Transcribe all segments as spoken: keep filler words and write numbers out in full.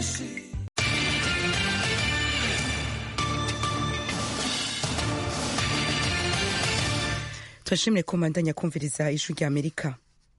menshi. turashimire ko mbandanya kumviriza ijwi rya Amerika.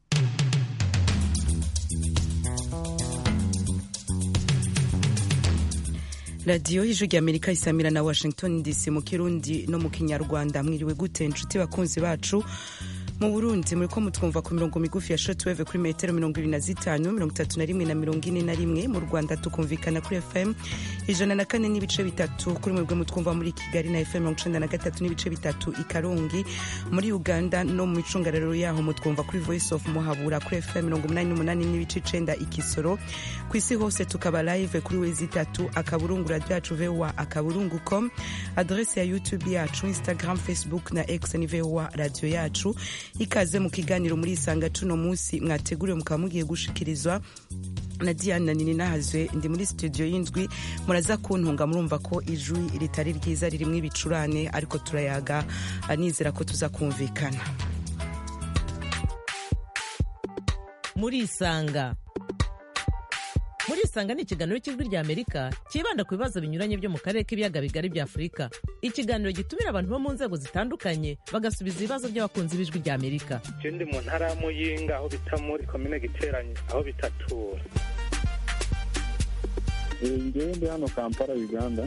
radiyo y'ijwi rya Amerika isamira na Washington D C mu Kirundi no mu Kinyarwanda. Mwiriwe gute nshuti bakunzi bacu? Mu Burundi muriko mutwumva ku mirongo migufi ya shortwave kuri metero mirongo ibiri na zitanu mirongo itatu na rimwe na mirongo ine na rimwe. Mu Rwanda tukumvikana kuri F M ijana na kane n'ibice bitatu, kuri mwebwe mutwumva muri Kigali na F M mirongo icenda na gatatu n'ibice bitatu i Karongi. Muri Uganda no mu micungararo yaho mutwumva kuri Voice of Muhabura kuri F M mirongo umunani n'umunani n'ibice icenda i Kisoro. Ku isi hose tukaba live kuri wezi itatu akaburungu radio yacu V O A akaburungu com. Adresse ya YouTube yacu, Instagram, Facebook na X ni V O A radio yacu. Ikaze mu kiganiro muri Isanga cuno munsi mwateguriwe mukaba mugiye gushikirizwa na Diana Nini Nahazwe. Ndi muri studio y'indwi, muraza kuntunga murumva ko ijwi ritari ryiza ririmwe ibicurane, ariko turayaga anizera ko tuza kumvikana. Muri Isanga Muri Isanga ni ikiganiro cy'ijwi rya Amerika kibanda ku bibazo binyuranye byo mu karere k'ibiyaga bigari bya Afurika. Ikiganiro gitumira abantu bo mu nzego zitandukanye bagasubiza ibibazo by'abakunzi b'ijwi rya Amerika. Je ndi mu ntara ya Muyinga aho bita muri commune Giteranye aho bitatura. Ngewe ndi hano Kampala Uganda.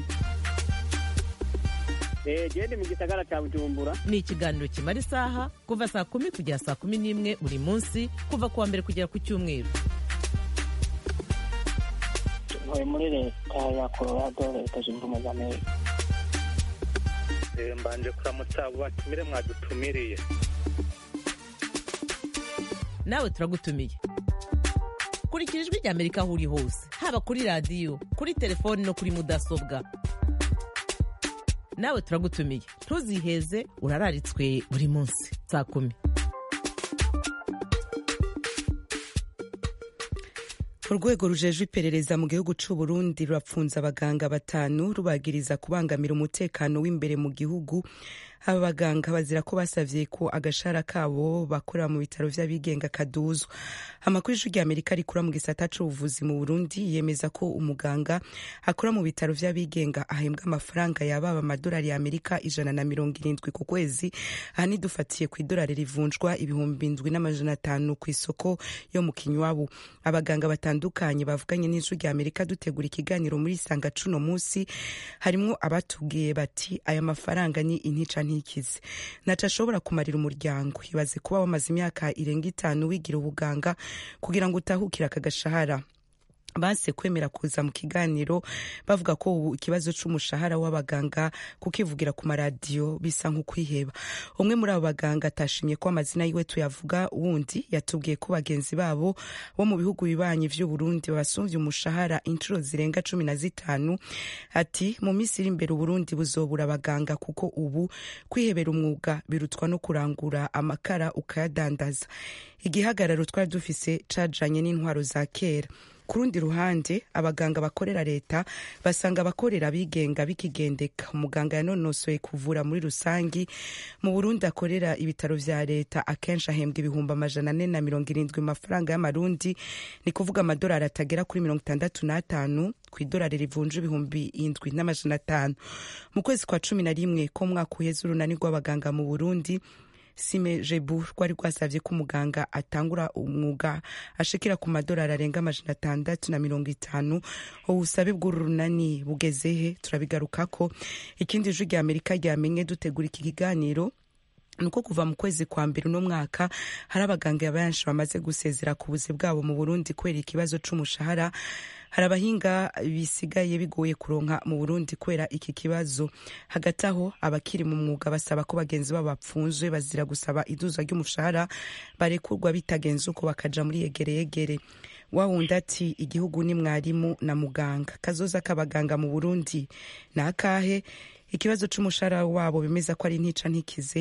Eh je ndi mu gisagara cya Bujumbura. Ni ikiganiro kimara isaha kuva saa kumi kugera saa kumi n'imwe buri munsi kuva kuwa mbere kugera ku Cyumweru. Muri leta ya Colorado, leta zunze ubumwe za Amerika. Mbanje kuramutsa abo batumire mwadutumiriye. Nawe turagutumiye. Kurikira ijwi rya Amerika aho uri hose, haba kuri radio, kuri telefone no kuri mudasobwa. Nawe turagutumiye. Ntuziheze, urararitswe buri munsi saa kumi. Urwego rujejwe iperereza mu gihugu c'u Burundi rurapfunza abaganga batanu rubagiriza kubangamira umutekano w'imbere mu gihugu. Aba baganga bazira ko basavye ko agashara kabo bakorera mu bitaro vy'abigenga kaduzwa. Amakuru y'ijwi rya Amerika rikura mu gisata c'ubuvuzi mu Burundi yemeza ko umuganga akora mu bitaro vy'abigenga ahembwa amafaranga yababa amadolari ya Amerika ijana na mirongo irindwi ku kwezi. Aha ni dufatiye ku idolari rivunjwa ibihumbi indwi n'amajana atanu ku isoko yo mu Kinywabu. Abaganga batandukanye bavuganye n'ijwi rya Amerika dutegura ikiganiro muri Isanga cuno munsi, harimwo abatubwiye bati aya mafaranga ni intica ntikize, naca ashobora kumarira umuryango. Ibaze kuba wamaze imyaka irenga itanu wigira ubuganga kugira ngo utahukira akagashahara. Base kwemera kuza mu kiganiro bavuga ko ubu ikibazo c'umushahara w'abaganga kukivugira ku maradiyo bisa nko kwiheba. Umwe muri abo baganga atashimye ko amazina yiwe tuyavuga, wundi yatubwiye ko bagenzi babo bo mu bihugu bibanyi vy'u Burundi babasumvye umushahara inshuro zirenga cumi na zitanu. Ati mu minsi iri imbere Burundi buzobura abaganga kuko ubu kwihebera umwuga birutwa no kurangura amakara ukayadandaza. Igihagararo twari dufise cajanye n'intwaro za kera. Kurundi ruhande abaganga bakorera leta basanga abakorera bigenga bikigendeka. Umuganga yanonosoye kuvura muri rusangi mu Burundi akorera ibitaro vya leta akenshi ahembwa ibihumbi amajana ane na mirongo irindwi mu mafaranga y'amarundi, ni kuvuga amadolari atagera kuri mirongo itandatu n'atanu ku idolari rivunja ibihumbi indwi n'amajana atanu. Mu kwezi kwa cumi na rimwe ko mwaka uheze urunani rw'abaganga mu Burundi Sime Jebu rwari rwasavye ko umuganga atangura umwuga ashikira ku madolari arenga amajana atandatu na mirongo itanu. Ubusabe bw'uru runani bugezehe turabigarukako. Ikindi ijwi rya Amerika ryamenye dutegura iki kiganiro nuko kuva mu kwezi kwa mbere no mwaka hari abaganga benshi bamaze gusezera ku buzi bwabo mu Burundi kubera ikibazo c'umushahara. Hari abahinga bisigaye bigoye kuronka mu Burundi kubera iki kibazo. Hagati aho abakiri mu mwuga basaba ko bagenzi babo bapfunzwe bazira gusaba iduzwa ry'umushahara barekurwa bitagenze uko bakaja muri yegere yegere. Wawundi ati igihugu ni mwarimu na muganga, kazoza k'abaganga mu Burundi na akahe? Ikibazo c'umushahara wabo bemeza ko ari intica ntikize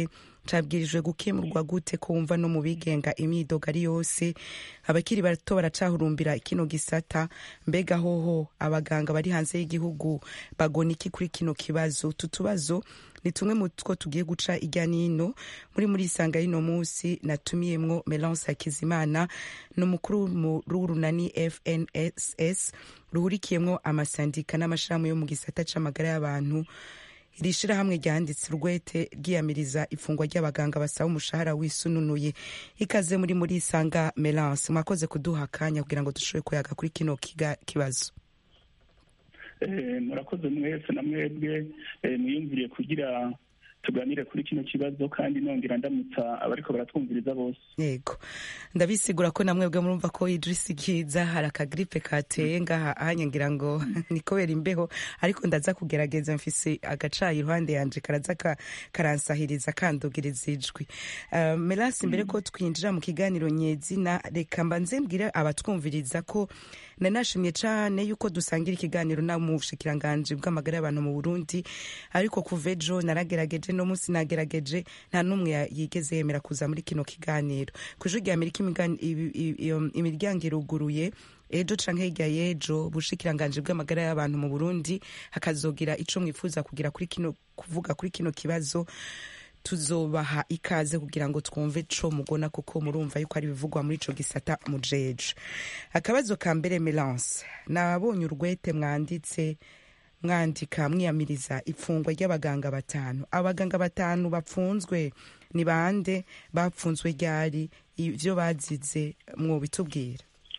cabwirijwe gukemurwa gute ko wumva no mu bigenga imyidogo ari yose abakiri bato baracahurumbira kino gisata mbega hoho abaganga bari hanze y'igihugu bagona iki kuri kino kibazo tutubazo ni tumwe mu two tugiye guca ijya nino muri muri isanga y'ino munsi natumiyemwo Melance Hakizimana n'umukuru w'urunani F N S S ruhurikiyemwo amasandika n'amashirahamwe yo mu gisata c'amagara y'abantu iri shirahamwe ryanditse urwete ryiyamiriza ifungwa ry'abaganga basaba umushahara wisununuye ikaze muri muri isanga Melance mwakoze kuduha akanya kugira ngo dushobore kuyaga kuri kino kibazo. murakoze mwese na mwebwe mwiyumviriye kugira tuganire kuri kino kibazo kandi nongera ndamutsa abariko baratwumviriza bose. Yego ndabisigura ko namwebwe murumva ko Idris Kiza hari akagripe kateye ngaha ahanyangira ngo nikobera imbeho ariko ndaza kugerageza mfise agacayi iruhande yanje karaza karansahiriza kandugiriza ijwi. Uh, Melance mbere ko twinjira mu kiganiro nyezina reka mbanze mbwire abatwumviriza ko nanashimye cane yuko dusangira ikiganiro na mu bushikiranganje bw'amagara y'abantu mu Burundi ariko kuvejo naragerageje no musi nagerageje nta numwe yigeze yemera kuza muri kino kiganiro kuje rya Amerika imiryango iruguruye ejo canke hirya yejo bushikiranganje bw'amagara y'abantu mu Burundi hakazogira ico mwifuza kugira kuri kino kuvuga kuri kino kibazo tuzobaha ikaze kugira ngo twumve co mugona kuko murumva yuko ari bivugwa muri ico gisata mujeje. Akabazo ka mbere Melance nabonye urwete mwanditse mwandika mwiyamiriza ifungwa ry'abaganga batanu abaganga batanu bapfunzwe ni bande bapfunzwe ryari ivyo bazize mwo bitubwira.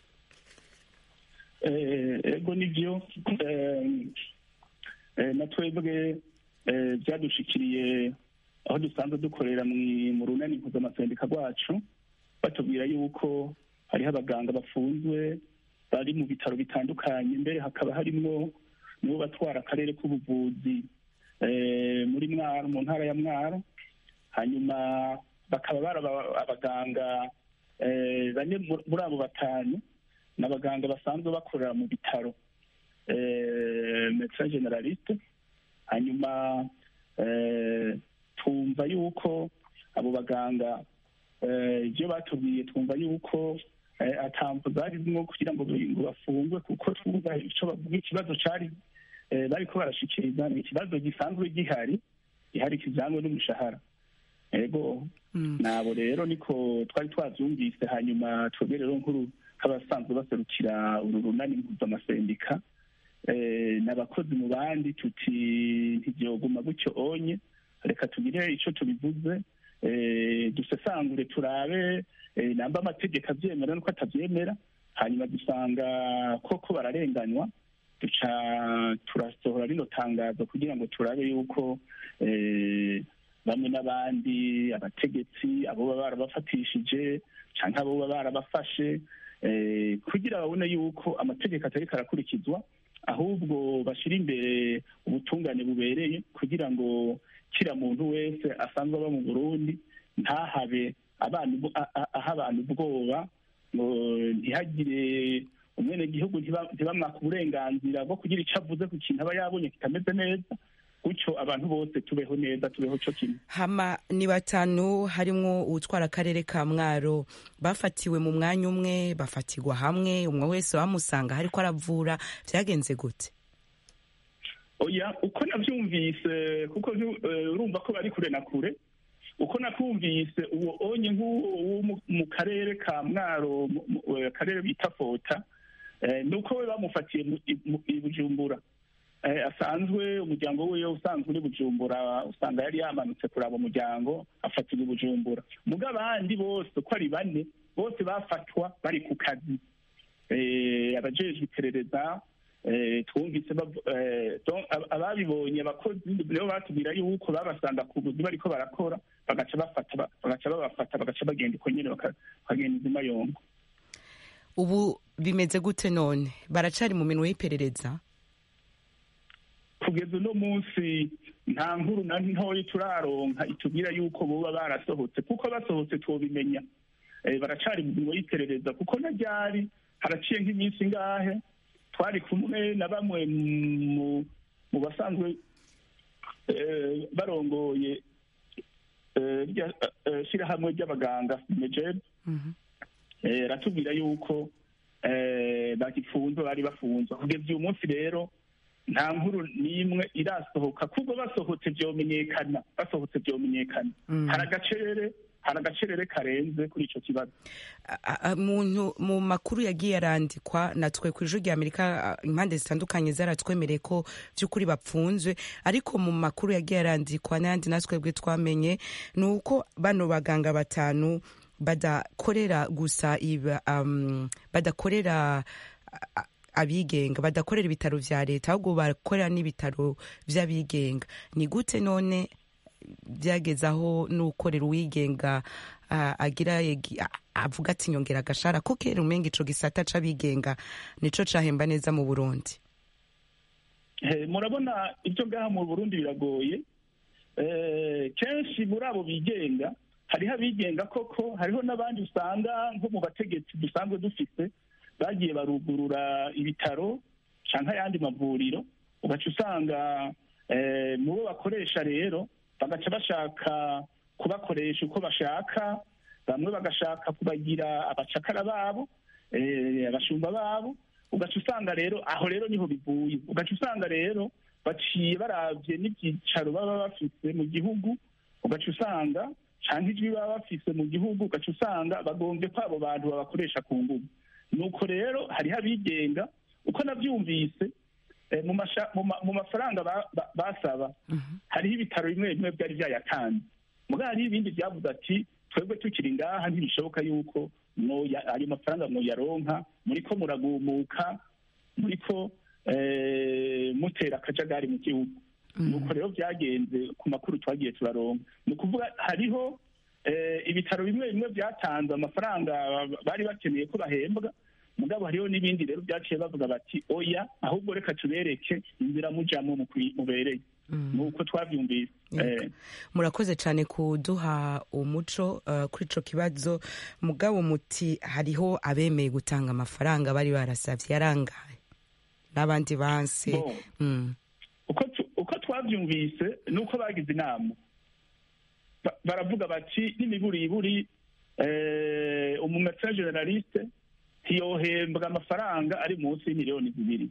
eh ego nivyo eh natwebwe byadushikiriye aho dusanzwe dukorera mu runani mpuzamasendereka rwacu batubwira yuko hariho abaganga bafunzwe bari mu bitaro bitandukanye mbere hakaba harimwo nibo batwara akarere k'ubuvuzi muri Mwaro mu ntara ya Mwaro hanyuma bakaba baraba abaganga bane muri abo batanu n'abaganga basanzwe bakorera mu bitaro médecin généraliste hanyuma twumva yuko abo baganga ibyo batubwiye twumva yuko atamvu zarimwo kugira ngo bafungwe kuko twumva ico bavuga ikibazo cari bariko barashikiriza ni ikibazo gisanzwe gihari gihari kijanywe n'umushahara. Ego nabo rero niko twari twavyumvise hanyuma twebwe rero nkuru k'abasanzwe baserukira uru runani mpuzamasendereka n'abakozi mu bandi tuti ntivyoguma gutyo onye reka tugire ico tubivuze dusesangure turabe namba amategeko avyemera nuko atavyemera hanyuma dusanga koko bararenganywa duca turasohora rino tangazo kugira ngo turabe yuko bamwe n'abandi abategetsi abo baba barabafatishije canke abo baba barabafashe kugira babone yuko amategeko atari karakurikizwa ahubwo bashira imbere ubutungane bubereye kugira ngo kira muntu wese asanzwe aba mu Burundi ntahabe abantu aha abantu ubwoba ngo ntihagire umwene gihugu ntibamwaka uburenganzira bwo kugira icyo avuze ku kintu aba yabonye kitameze neza gutyo abantu bose tubeho neza tubeho cyo kimwe. Hama ni batanu harimwo utwara akarere ka Mwaro bafatiwe mu mwanya umwe bafatirwa hamwe umwe wese bamusanga hariko aravura vyagenze gute? Oya uko navyumvise kuko urumva ko bari kure na kure uko nakumvise uwo onye nk'uwo mu karere ka Mwaro akarere bita Fota nuko we bamufatiye i Bujumbura asanzwe umuryango we usanzwe uri Bujumbura usanga yari yamanutse kuraba umuryango afatirwa i Bujumbura muga abandi bose uko ari bane bose bafatwa bari ku kazi abajejwe iperereza twumvise ababibonye abakozi nibo batubwira yuko babasanga ku buzi bariko barakora bagaca bafata bagaca babafata bagaca bagenda uko nyene bakagenda izima yongo. Ubu bimeze gute none baracari mu minwe y'iperereza? Kugeza uno munsi nta nkuru na ntoyi turaronka itubwira yuko boba barasohotse kuko basohotse twobimenya. Baracari mu minwe y'iperereza kuko na ryari haraciye nk'iminsi ngahe twari kumwe na bamwe mu basanzwe barongoye shyirahamwe ry'abaganga mejeb ratubwira yuko bagifunzwe bari bafunzwe kugeza uyu munsi rero nta nkuru n'imwe irasohoka kuko basohotse byomenyekana basohotse byomenyekana hari agacerere hari agacerere karenze kuri icyo kibazo. Muntu mu makuru yagiye arandikwa natwe ku ijwi rya Amerika impande zitandukanye zaratwemereye ko by'ukuri bapfunzwe, ariko mu makuru yagiye arandikwa n'andi natwebwe twamenye ni uko bano baganga batanu badakorera gusa iba um, badakorera uh, abigenga badakorera ibitaro vya leta ahubwo bakorera n'ibitaro vy'abigenga. Ni gute none byagezaho n'ukorera uwigenga uh, agira uh, avuga ati nyongera agashara ko kera umenga ico gisata c'abigenga nico cahemba neza mu Burundi? Hey, murabona ibyo ngaha mu Burundi biragoye. Eh, kenshi muri abo bigenga hariho abigenga koko, hariho n'abandi usanga nko mu bategetsi dusanzwe dufite bagiye barugurura ibitaro canke ayandi mavuriro, ugaca usanga eh, mu bo bakoresha rero bagaca bashaka kubakoresha uko bashaka, bamwe bagashaka kubagira abacakara babo, eh, abashumba babo, ugaca usanga rero aho rero niho bivuye. Ugaca usanga rero baciye baravye n'ibyicaro baba bafise mu gihugu, ugaca usanga canke ijwi baba bafise mu gihugu, ugaca usanga bagombye ko abo bantu babakoresha ku nguvu. Nuko rero hariho abigenga uko navyumvise eh, mu, mu, mu mafaranga ba, ba, basaba uh-huh. hariho ibitaro bimwe bimwe byari vyayatanze, mugabo hariho ibindi vyavuze ati twebwe tukiri ngaha ntibishoboka yuko ayo mafaranga mwoyaronka, muriko muragumuka, muriko eh, mutera akajagari mu gihugu. Nuko rero byagenze ku makuru twagiye turaronka. Ni ukuvuga hariho ibitaro bimwe bimwe byatanze amafaranga bari bakeneye ko bahembwa, mugabo hariho n'ibindi rero byaciye bavuga bati oya, ahubwo reka tubereke inzira mujamo mubereye. Nuko twavyumvise. Murakoze cyane kuduha umuco kuri ico kibazo. Mugabo muti hariho abemeye gutanga amafaranga bari barasavye yarangaye n'abandi banse. Uko twavyumvise nuko bagize inama baravuga bati n'imiburiburi umumetsa generaliste ntiyohembwa amafaranga ari munsi y'imiliyoni zibiri.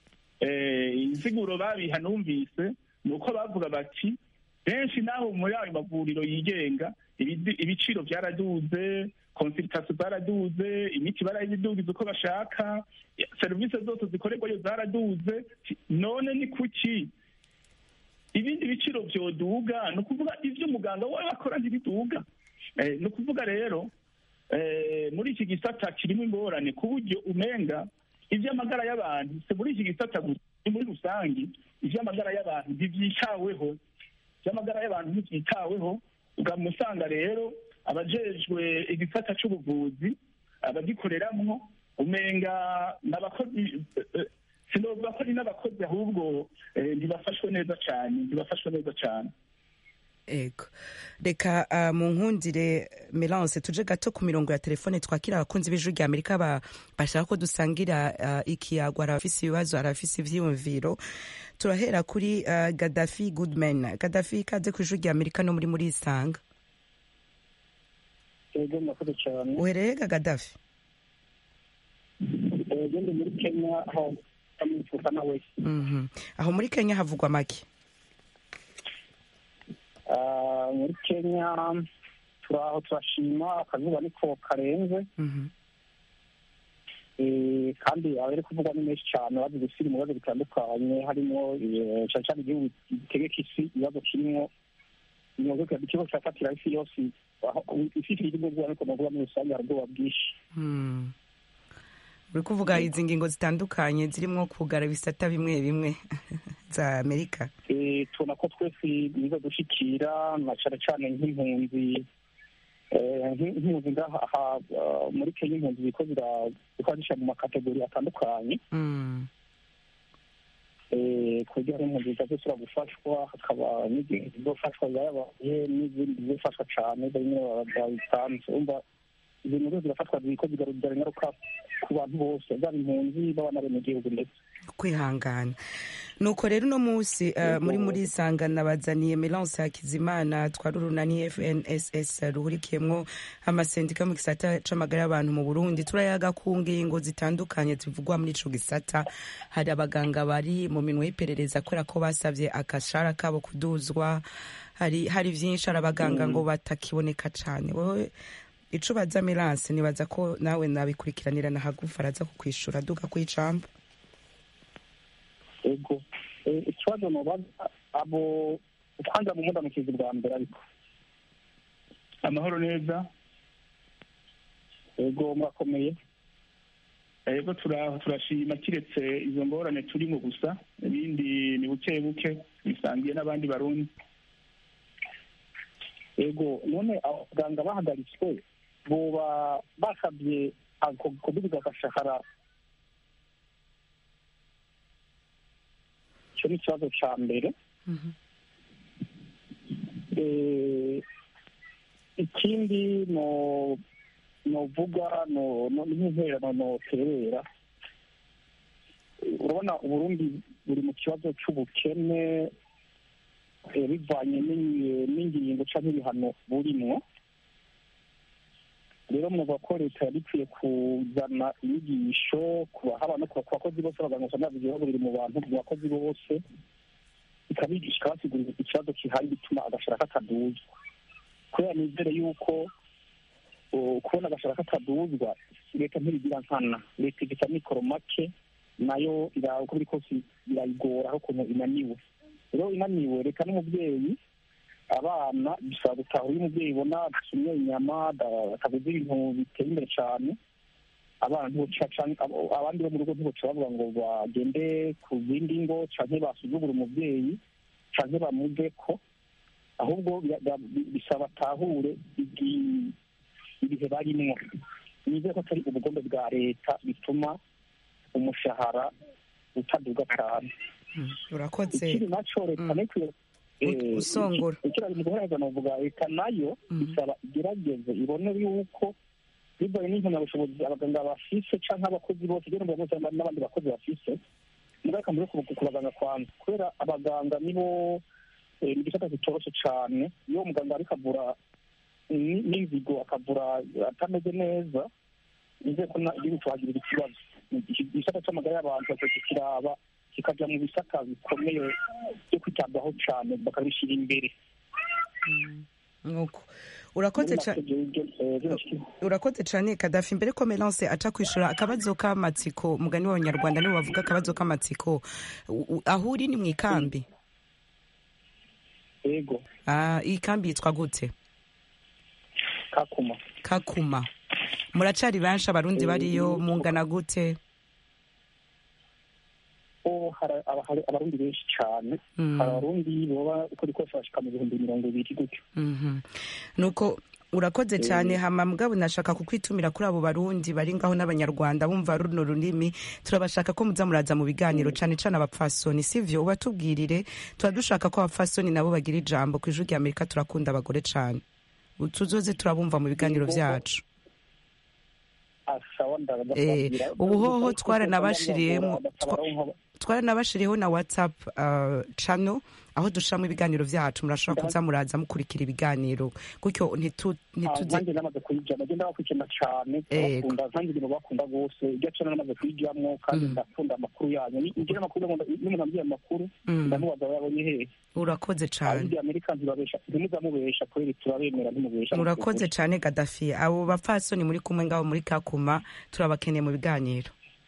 Insiguro babiha numvise nuko bavuga bati benshi naho muri ayo mavuriro yigenga ibiciro byaraduze, consultation zaraduze, imiti barayidugiza uko bashaka, serivisi zose zikorerwayo zaraduze, none ni kuki ibindi biciro byoduga? Ni ukuvuga ivyo umuganga wawe akora ntibiduga. Eh, ni ukuvuga rero eh, muri iki gisata kirimo ingorane ku buryo umenga ivy'amagara y'abantu se muri iki gisata muri rusangi ivy'amagara y'abantu ntivyitaweho, ivy'amagara y'abantu ntivyitaweho. Ugamusanga rero abajejwe igisata c'ubuvuzi abagikoreramwo umenga n'abakozi eh, sinovuga ko ari n'abakozi ahubwo ntibafashwe neza cyane ntibafashwe neza cyane. Ego reka uh, mu nkundire Melance tuje gato ku mirongo ya telefone twakira abakunzi b'ijwi rya Amerika ba, bashaka ko dusangira uh, ikiyago, arafise ibibazo, arafise ivyiyumviro. Turahera kuri uh, Gaddafi Goodman. Gaddafi, kaze ku ijwi rya Amerika no muri muri Isanga. Ego murakoze cyane. Uhereye ga Gaddafi? Ego ndi muri Kenya aho Mhm. Aho muri Kenya havugwa make? Uh, muri Kenya turaho turashima akazuba niko karenze. Mhm. Eh, kandi abari kuvugwa ni menshi cyane, bazi gusira mu bibazo bitandukanye, harimo cyane cyane igihugu gitegeka isi, ibibazo kirimo ibibazo ikibazo cyafatira isi yose, ifite igihugu ariko navuga muri rusange hari ubwoba bwinshi. Mhm. Uri kuvuga izi ngingo zitandukanye zirimo kugara ibisata bimwe bimwe za Amerika? Eh, tubona ko twese biza dushikira na cyane cyane nk'impunzi eh nk'impunzi ngaha muri Kenya, impunzi ziko zirakoresha mu makategori atandukanye. Mm. Eh kugira ngo impunzi zizashobora gufashwa, hakaba n'izindi zizofashwa zabaye n'izindi zizofashwa cyane bimwe babitanze. Umva ibintu byose birafatwa ziko zigarurira ingaruka ku bantu bose, baba impunzi baba n'abenegihugu ndetse. kwihangana. Nuko rero uno munsi uh, muri muri isanga nabazaniye Melance Hakizimana twari urunani F N S S ruhurikiyemwo amasendika mu gisata c'amagara y'abantu mu Burundi. Turayaga ku ngingo zitandukanye zivugwa muri ico gisata. Hari abaganga bari mu minwe y'iperereza kubera ko basavye akashara kabo kuduzwa. Hari hari vyinshi arabaganga mm. ngo batakiboneka cane. Wowe ico baza Melance nibaza ko nawe nabikurikiranira na hagufa araza kukwishura duka kwicamba. Ego ikibazo nobaza abo kwanza mu mudamukizi bwa mbere ariko amahoro neza. Ego mwakomeye. Ego turaho turashima kiretse izo ngorane turimo gusa ibindi ni buke buke bisangiye n'abandi barundi. Ego none abaganga bahagaritswe boba basabye kubiga agashahara. Icyo ni ikibazo cya mbere. Ikindi novuga n'intererano noterera, urabona Uburundi buri mu kibazo cy'ubukene bivanye n'ingingo cyangwa ibihano burimwo. Rero muvuga ko leta yari ikwiye kuzana inyigisho ku bahaba no ku bakozi bose, abaganga usanga ibibazo biri mu bantu, mu bakozi bose, ikabigisha ikabasigurira ikibazo kihari bituma agashara kataduzwa. Kubera nizere yuko kubona agashara kataduzwa leta ntibigira nkana, leta igita mikoro make nayo uko biri kose irayigora aho ukuntu inaniwe. Rero inaniwe reka n'umubyeyi abana bisaba gutaha uyu mubyeyi ubona asumye inyama akaguza ibintu biteye imbere cyane, abantu abandi bo mu rugo ntiboca bavuga ngo bagende ku zindi ngo canke basuzugura umubyeyi canke bamuve ko, ahubwo bisaba atahure ibihe barimwo. Nizeye ko atari ubugombe bwa leta bituma umushahara utaduga cyane. Urakoze. Ikindi naco leta nekwiye usongora ikirari mu guhereza novuga leta nayo isaba igerageze ibone yuko bibaye n'impamyabushobozi abaganga bafise canke abakozi bose rero bose n'abandi bakozi bafise mugaka muri kubaganga kwanza, kubera abaganga nibo ni igisata kitoroshe cane. Iyo umuganga ariko avura n'inzigo akavura atameze neza, nizeye ko igihugu tuhagirira ikibazo. Igisata c'amagara y'abantu kiraba kikaja mu bisata bikomeye byo kwitabwaho cyane bakabishyira imbere. Nuko urakoze cyane, urakoze cyane Kadafi. Mbere ko Melance aca kwishura akabazo k'amatsiko, mugani w'abanyarwanda niwe bavuga akabazo k'amatsiko, aho uri ni mu ikambi? Yego. Ah, iyi kambi yitwa gute? Kakuma. Kakuma. Muracari benshi abarundi bariyo, mungana gute? Hari abarundi benshi cyane, hari abarundi baba uko rikose bashika mu bihumbi mirongo ibiri gutyo. Nuko urakoze cyane. Hama mugabo nashaka kukwitumira kuri abo barundi bari ngaho n'abanyarwanda bumva runo runimi, turabashaka ko muza muraza mu biganiro cyane cyane abapfasoni, sivyo? Ubatubwirire, turadushaka ko abapfasoni nabo bagira ijambo ku ijwi ry'Amerika. Turakunda abagore cyane, tuzoze turabumva mu biganiro vyacu. Ubuhoho twaranabashiriyemo twaranabashiriyeho na WhatsApp uh, channel aho dushiramo ibiganiro vyacu, murashobora kuza muraza mukurikira ibiganiro gutyo ntitu ntituze. Nanjye namaze kuyijya nagenda bakwikena cyane, bakunda nanjye ibintu bakunda gose, iryo channel namaze kuyijyamo kandi ndakunda amakuru yanyu. Ngira amakuru n'umuntu ambye amakuru ndamubaza yabonye hehe. Urakoze cyane. Abandi Amerika ntibabesha, ntimuzamubesha kweri turabemera ntimubesha. Urakoze cyane Gaddafi. Abo bapfasoni muri kumwe ngaho muri Kakuma turabakeneye mu biganiro.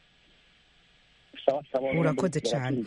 Urakoze cyane.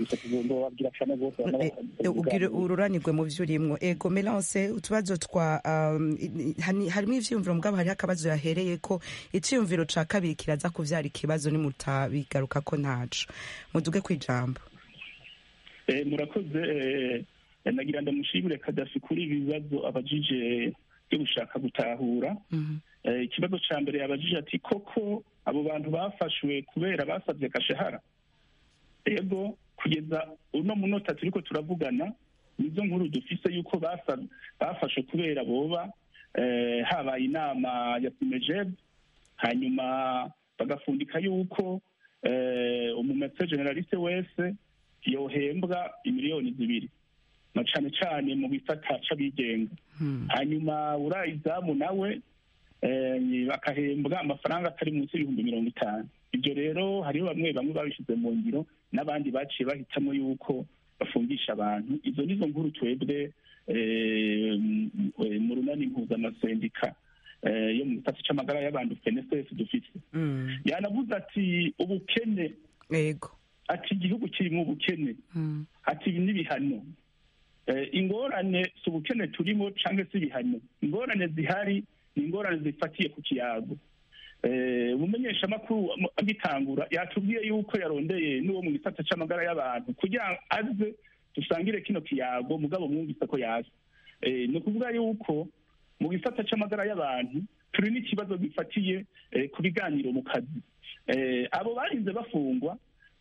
Ugire ururanirwe mu vyo urimwo. Ego Melance, utubazo twa um, harimo ivyumviro mugabo hari akabazo yahereye ko iciyumviro ca kabiri kiraza kuvyara ikibazo ni mutabigaruka ko ntaco. Muduge kwijambo. Eh murakoze. Nagira ndamushimire Kadafi kuri ibibazo abajije byo gushaka gutahura. Ikibazo ca mbere yabajije ati koko abo bantu bafashwe kubera basabye gashahara. Ego kugeza uno munota turiko turavugana nizo nkuru dufise yuko bafashe kubera boba eh, habaye inama ya P M J hanyuma bagafundika yuko umumetse generaliste wese yohembwa imiliyoni zibiri na cane cane mu gisata c'abigenga. Hanyuma urayizamu nawe bakahembwa amafaranga atari munsi y'ibihumbi mirongo itanu. Ibyo rero hariho bamwe bamwe babishize mu ngiro n'abandi baciye bahitamo yuko bafungisha abantu. Izo nizo nkuru twebwe mu runani mpuzamasendika yo mu gisata c'amagara y'abantu F N S S dufise. Yanavuze ati ubukene, yego, ati igihugu kiri mu bukene, ati n'ibihano. Ingorane si ubukene turimo canke si ibihano, ingorane zihari ni ingorane zifatiye ku kiyago. Umumenyesha makuru agitangura yatubwiye yuko yarondeye n'uwo mu gisata c'amagara y'abantu kugira aze dusangire kino kiyago, mugabo mwumvise ko yaje. Ni ukuvuga yuko mu gisata c'amagara y'abantu turi n'ikibazo gifatiye ku biganiro mu kazi. Abo barinze bafungwa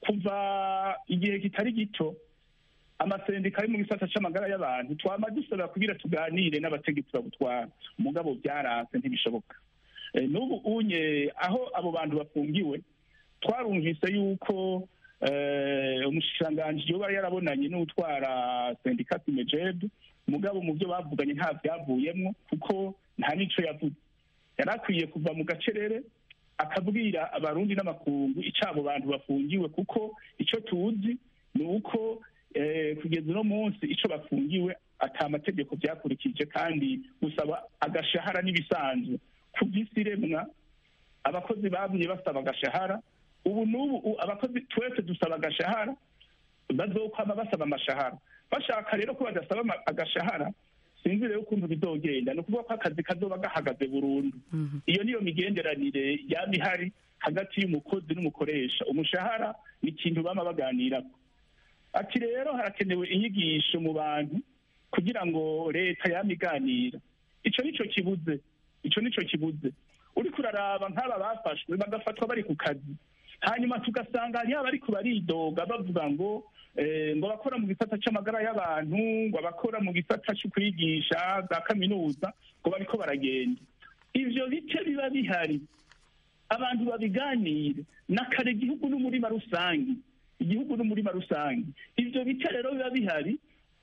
kuva igihe kitari gito, amasendika ari mu gisata c'amagara y'abantu twama dusaba kugira tuganire n'abategetsi babutwara, mugabo byaranse ntibishoboka. N'ubu unye aho abo bantu bafungiwe twarumvise yuko umushikiranganji yoba yarabonanye n'utwara sendika Simejed, mugabo mu byo bavuganye nta byavuyemwo kuko nta nico yavuze. Yarakwiye kuva mu gacerere akabwira abarundi n'amakungu icabo bantu bafungiwe, kuko ico tuzi ni uko kugeza uno munsi ico bafungiwe ata amategeko byakurikije, kandi gusaba agashahara n'ibisanzwe ku by'isi remwa. Abakozi babwiye basaba agashahara, ubu n'ubu abakozi twese dusaba agashahara, bazokwama basaba amashahara. Bashaka rero ko badasaba agashahara, sinzi rero ukuntu bizogenda. Ni ukuvuga ko akazi kazoba gahagaze burundu. Iyo niyo migenderanire yaba ihari hagati y'umukozi n'umukoresha. Umushahara ni ikintu bama baganirako. Ati rero harakenewe inyigisho mu bantu kugira ngo leta yamiganira. Ico nico kibuze, ico nico kibuze. Uriko uraraba nk'aba bafashwe bagafatwa bari ku kazi, hanyuma tugasanga hariho abariko baridoga bavuga ngo ngo bakora mu gisata c'amagara y'abantu, ngo abakora mu gisata cyo kwigisha za kaminuza, ngo bariko baragenda. Ivyo bice biba bihari, abantu babiganire, nakare igihugu n'umurima rusangi, igihugu n'umurima rusangi. Ivyo bice rero biba bihari,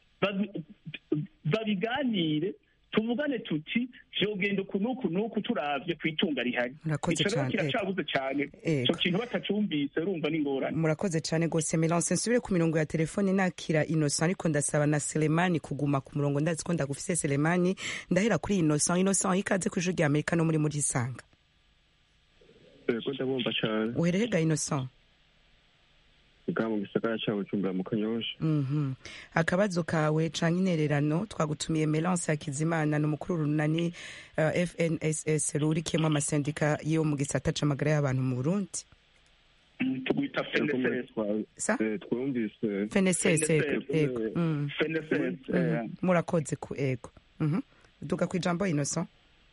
babiganire, tuvugane tuti vyogenda kunuku nuku turavye kwitunga rihari. Murakoze cyane, kiracabuze cyane cyo kintu batacumvise, urumva n'ingorane. Murakoze cyane gose Melance. Nsubire ku mirongo ya telefone nakira Innocent, ariko ndasaba na Selemani kuguma ku murongo. Ndazi ko ndagufise Selemani, ndahera kuri Innocent. Innocent, ikaze ku ijwi rya Amerika no muri muri Sanga. Ego ndabumva cyane. Uherehega Innocent? Nga mu gisagara cya Bujumbura mu Kanyosha. Mhm. Akabazo kawe canke intererano twagutumiye Melance Hakizimana n'umukuru runani uh, F N S S rurikiyemo amasendika yo mu gisata c'amagara y'abantu mu Burundi. Tugwita F N S S. Eh twumvise F N S S ego. F N S S. Murakoze ku ego. Mhm. Duga ku ijambo Innocent.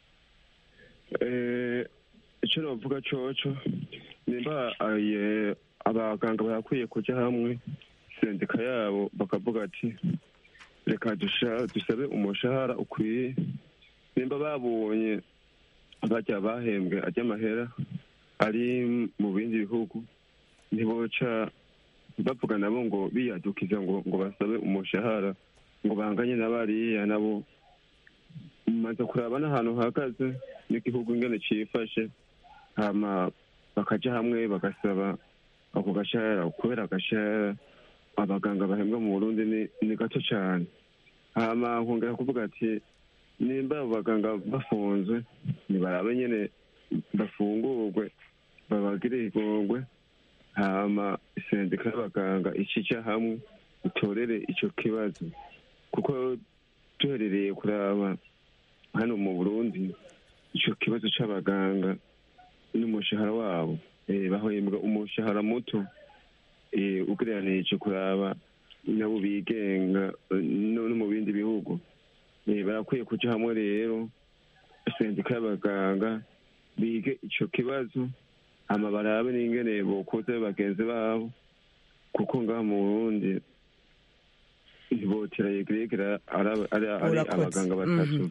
Eh ico novuga coco nimba aye abaganga barakwiye kuja hamwe sendika yabo bakavuga ati reka dusabe umushahara ukwiye. Nimba babonye bajya bahembwe ajya amahera ari mu bindi bihugu, ntiboca bavuga nabo ngo biyadukiza ngo ngo basabe umushahara ngo banganye n'abariya nabo. Maze kuraba n'ahantu hahagaze n'igihugu ingene cifashe, hama bakaja hamwe bagasaba ako gashahara, kubera agashahara abaganga bahembwa mu Burundi ni, ni gato cyane. Hama nkongera kuvuga ati nimba abo baganga bafunzwe nibarabe nyene bafungurwe, babagire igongwe, hama sendika y'abaganga icija hamwe itorere ico kibazo, kuko tuherereye kuraba hano mu Burundi ico kibazo c'abaganga n'umushahara wabo bahembwa umushahara muto ugereranije kuraba nabo bigenga no mu bindi bihugu. Barakwiye kuja hamwe rero sendika y'abaganga bige ico kibazo, hama barabe n'ingene bokoze bagenzi babo, kuko ngaha mu Burundi ntibotera yegeregera ari abaganga batatu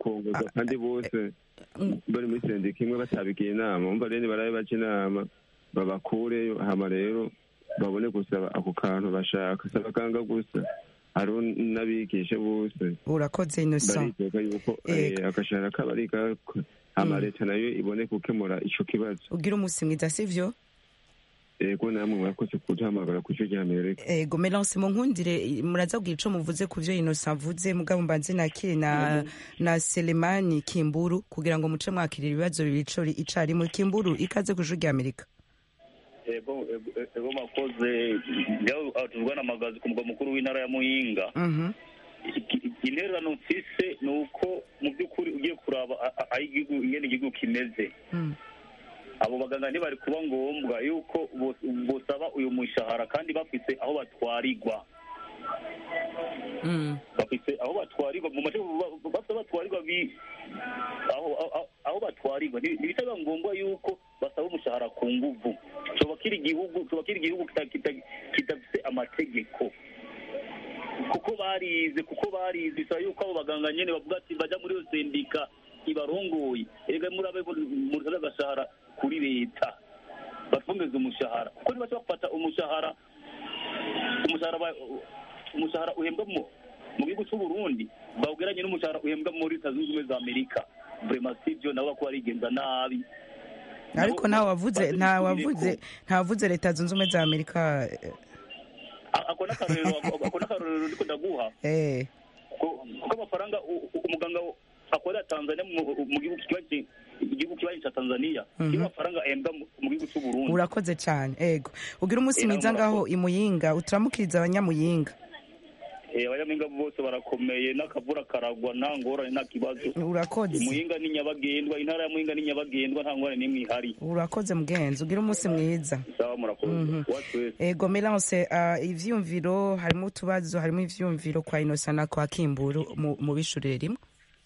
kandi bose bari muri sendika imwe batabigiye inama. Umva rero barabe baca inama babakureyo hama rero babone gusaba ako kantu bashaka si abaganga gusa hariho n'abigisha bose urakoze Innocent bariteka yuko agashahara kabari gako hama leta nayo ibone gukemura ico kibazo ugira umunsi mwiza sivyo ego namwe mwakoze kuduhamagara ku cyo cy'Amerika ego Melance mu nkundire muraza kugira ico muvuze ku vyo Innocent avuze mugabo mbanze nakire na na Selemani Kimburu kugira ngo muce mwakirira ibibazo bibicori icari mu Kimburu ikaze ku cyo cy'Amerika ego ego makoze yaho atuvugana magazi ku mugwa mukuru w'intara ya Muyinga mhm intererano mfise nuko mu byukuri ugiye kuraba ayi igihugu ingene igihugu kimeze abo baganga ntibari kuba ngombwa yuko bosaba uyu mushahara kandi bafise aho batwarirwa bafise aho batwarirwa mu mace bafise batwarirwa aho batwarirwa ntibitaba ngombwa yuko basaba umushahara ku nguvu tubakira igihugu tubakira igihugu kitafise amategeko kuko barize kuko barize bisa yuko abo baganga nyene bavuga ati baja muri yo sendika ibarongoye ega murabe muri agashahara kuri leta batwongeza umushahara kuko nibaca bafata umushahara umushahara umushahara uhembwa mu mu gihugu cy'u Burundi bawugeranye n'umushahara uhembwa muri Leta Zunze Ubumwe za Amerika vraiment sivyo nabo ko barigenza nabi ariko nta wavuze nta wavuze nta wavuze Leta Zunze Ubumwe za Amerika ako nakarero ako nakarero ndiko ndaguha eh kuko amafaranga umuganga akorera Tanzania mu gihugu kibaje igihugu kibaje cha Tanzania iyo amafaranga ahembwa mu gihugu cy'u Burundi urakoze cyane ego ugira umunsi mwiza ngaho imuyinga uturamukiriza abanyamuyinga eh abanyamuyinga bose barakomeye n'akavura karagwa nta ngorane nta kibazo urakoze imuyinga ni nyabagendwa intara ya muyinga ni nyabagendwa nta ngorane n'imwe ihari urakoze mugenzi ugira umunsi mwiza sawa murakoze ego Melance ivyumviro harimo utubazo harimo ivyumviro kwa Innocent na kwa Kimburu mu bishurire rimwe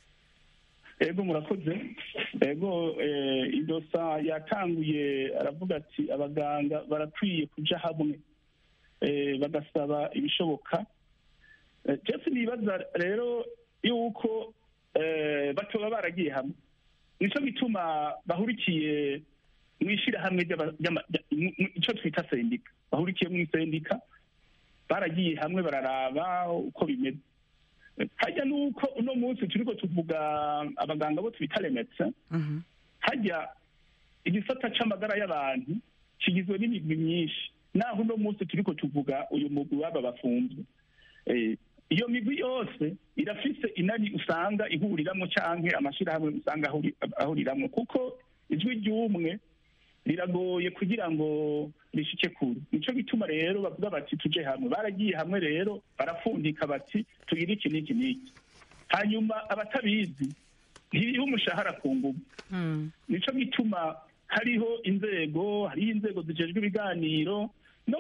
ego murakoze ego Indosa yatanguye aravuga ati abaganga barakwiye kuja hamwe bagasaba ibishoboka Jeff nibaza rero yuko batoba baragiye hamwe nico gituma bahurikiye mwishira hamwe ico twita sendika bahurikiye mu sendika baragiye hamwe bararaba uko bimeze hajya nuko uno munsi turiko tuvuga abaganga bo twita remetse hajya igisata c'amagara y'abantu kigizwe n'imigwi myinshi naho uno munsi turiko tuvuga uyu mugwi w'aba bafunzwe iyo migwi yose irafise inani usanga ihuriramwo canke amashirahamwe usanga ahuriramwo kuko ijwi ry'umwe riragoye kugira ngo rishike kure nico gituma rero bavuga bati tuje hamwe baragiye hamwe rero barafundika bati tugire iki n'iki n'iki hanyuma abatabizi ntiriho umushahara ku nguvu nico gituma hariho inzego hariho inzego zijejwe ibiganiro no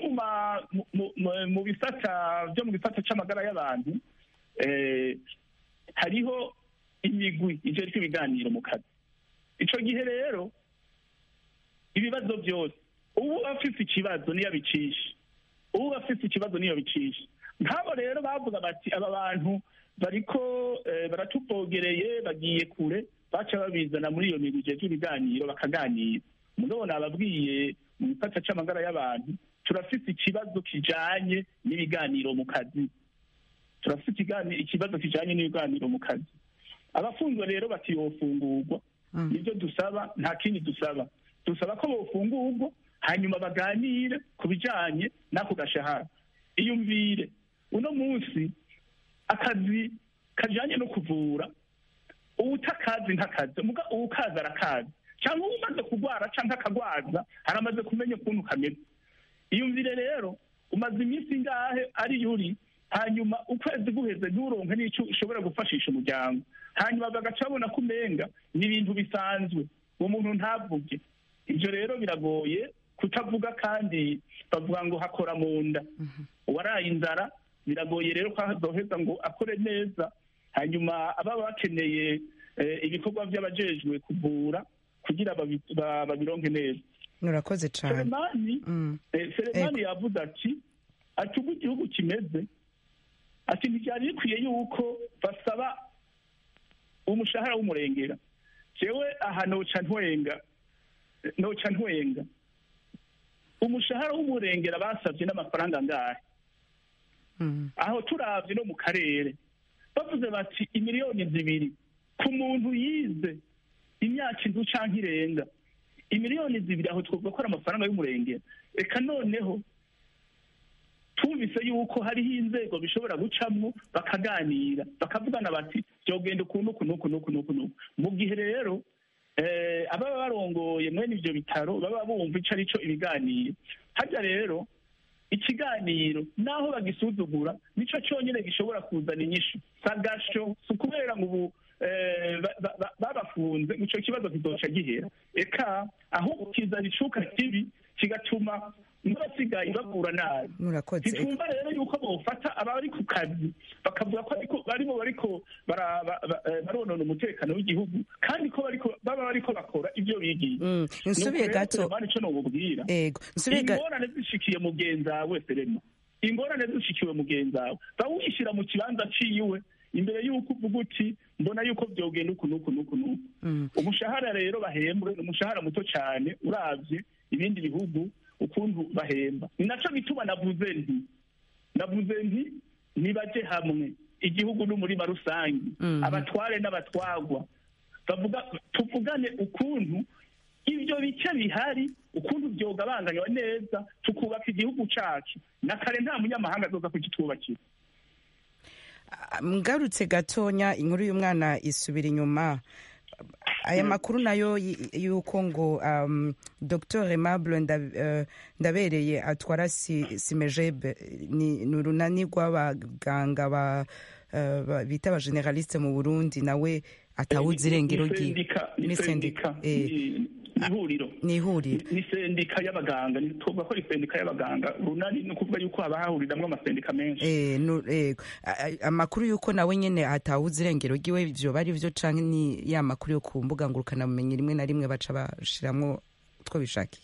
mu bisata byo mu bisata c'amagara y'abantu hariho imigwi ijejwe ibiganiro mu kazi ico gihe rero ibibazo byose ubu afite ikibazo niyo bicisha ubu afite ikibazo niyo bicisha nk'abo rero bavuga bati aba bantu bariko baratubogereye bagiye kure baca babizana muri iyo migwi ijejwe ibiganiro bakaganira mugabona ababwiye mu gisata c'amagara y'abantu turafite ikibazo kijanye n'ibiganiro mu kazi turafite ikibazo kijanye n'ibiganiro mu kazi abafunzwe rero bati yofungurwa nibyo dusaba nta kindi dusaba dusaba ko bofungurwa hanyuma baganire ku bijanye n'ako gashahara iyumvire uno munsi akazi kajanye no kuvura uwutakazi ntakazi muga uwukaza arakazi cyangwa umaze kurwara cyangwa akagwaza haramaze kumenya ukuntu kameze iyumvire rero umaze iminsi ingahe ari yuri hanyuma ukwezi guheze nturonke n'icyo ushobora gufashisha umuryango hanyuma bagaca babona ko umenga ni ibintu bisanzwe uwo muntu ntavuge ibyo rero biragoye kutavuga kandi bavuga ngo hakora mu nda uwaraye inzara biragoye rero ko azoheza ngo akore neza hanyuma ababa bakeneye ibikorwa by'abajejwe kuvura kugira babironke neza urakoze cyane Selemani Selemani yavuze ati ati ubu igihugu kimeze ati ntibyari bikwiye yuko basaba umushahara w'umurengera jewe aha noca ntwenga noca ntwenga umushahara w'umurengera basabye n'amafaranga angahe aho turavye no mu karere bavuze bati imiliyoni zibiri ku muntu yize imyaka inzu canke irenga imiliyoni zibiri aho twovuga ko ari amafaranga y'umurengera. Reka noneho twumvise yuko hariho inzego bishobora gucamwo bakaganira bakavugana bati byogenda ukuntu uku n'uku n'uku n'uku n'uku. Mu gihe rero ababa barongoye mwene ivyo bitaro baba bumva ico arico ibiganiro, harya rero ikiganiro naho bagisuzugura nico cyonyine gishobora kuzana inyishu. Sagasho si ukubera ngo ubu babafunze ico kibazo kizoca gihera, eka ahubwo kizana icuka kibi kigatuma n'abasigaye bavura nabi. Ntitumva rero yuko bofata abari ku kazi bakavuga ko barimo bariko baronona umutekano w'igihugu kandi ko baba bariko bakora ibyo bigiye. Nsubiye gato ico nobubwira ingorane zishikiye mugenzi wawe Serema, ingorane zishikiwe mugenzi wawe bawushyira mu kibanza ciwe imbere y'uko uvuga uti mbona yuko byogenda uku n'uku n'uku n'uku. Umushahara rero bahembwe ni umushahara muto cyane uravye ibindi bihugu ukuntu bahemba. Ni naco bituma navuze nti navuze nti nibaje hamwe igihugu n'umurima rusangi abatware n'abatwagwa bavuga tuvugane ukuntu ibyo bice bihari ukuntu byogabanganywa neza tukubaka igihugu cacu na kare nta munyamahanga azoza kugitwubakira. Mgarutse gatonya inkuru y'umwana isubira inyuma. Aya makuru nayo yuko ngo um, Docteur Aimable Ndabereye atwara Simejebe ni nurunani rw'abaganga ba uh, bita ba generaliste mu Burundi nawe atawuzi irengero ryi ni sendika ihuriro ni ihuriro ni sendika y'abaganga ni tuvuga ko ari sendika y'abaganga runani no kuvuga yuko haba hahuriramwe amasendika menshi eh no eh amakuru yuko nawe nyene atawuzi irengero ryiwe ivyo bari byo canke ni ya makuru yo ku mbuga ngurukana bumenyi rimwe na rimwe baca bashiramwo utwo bishaki.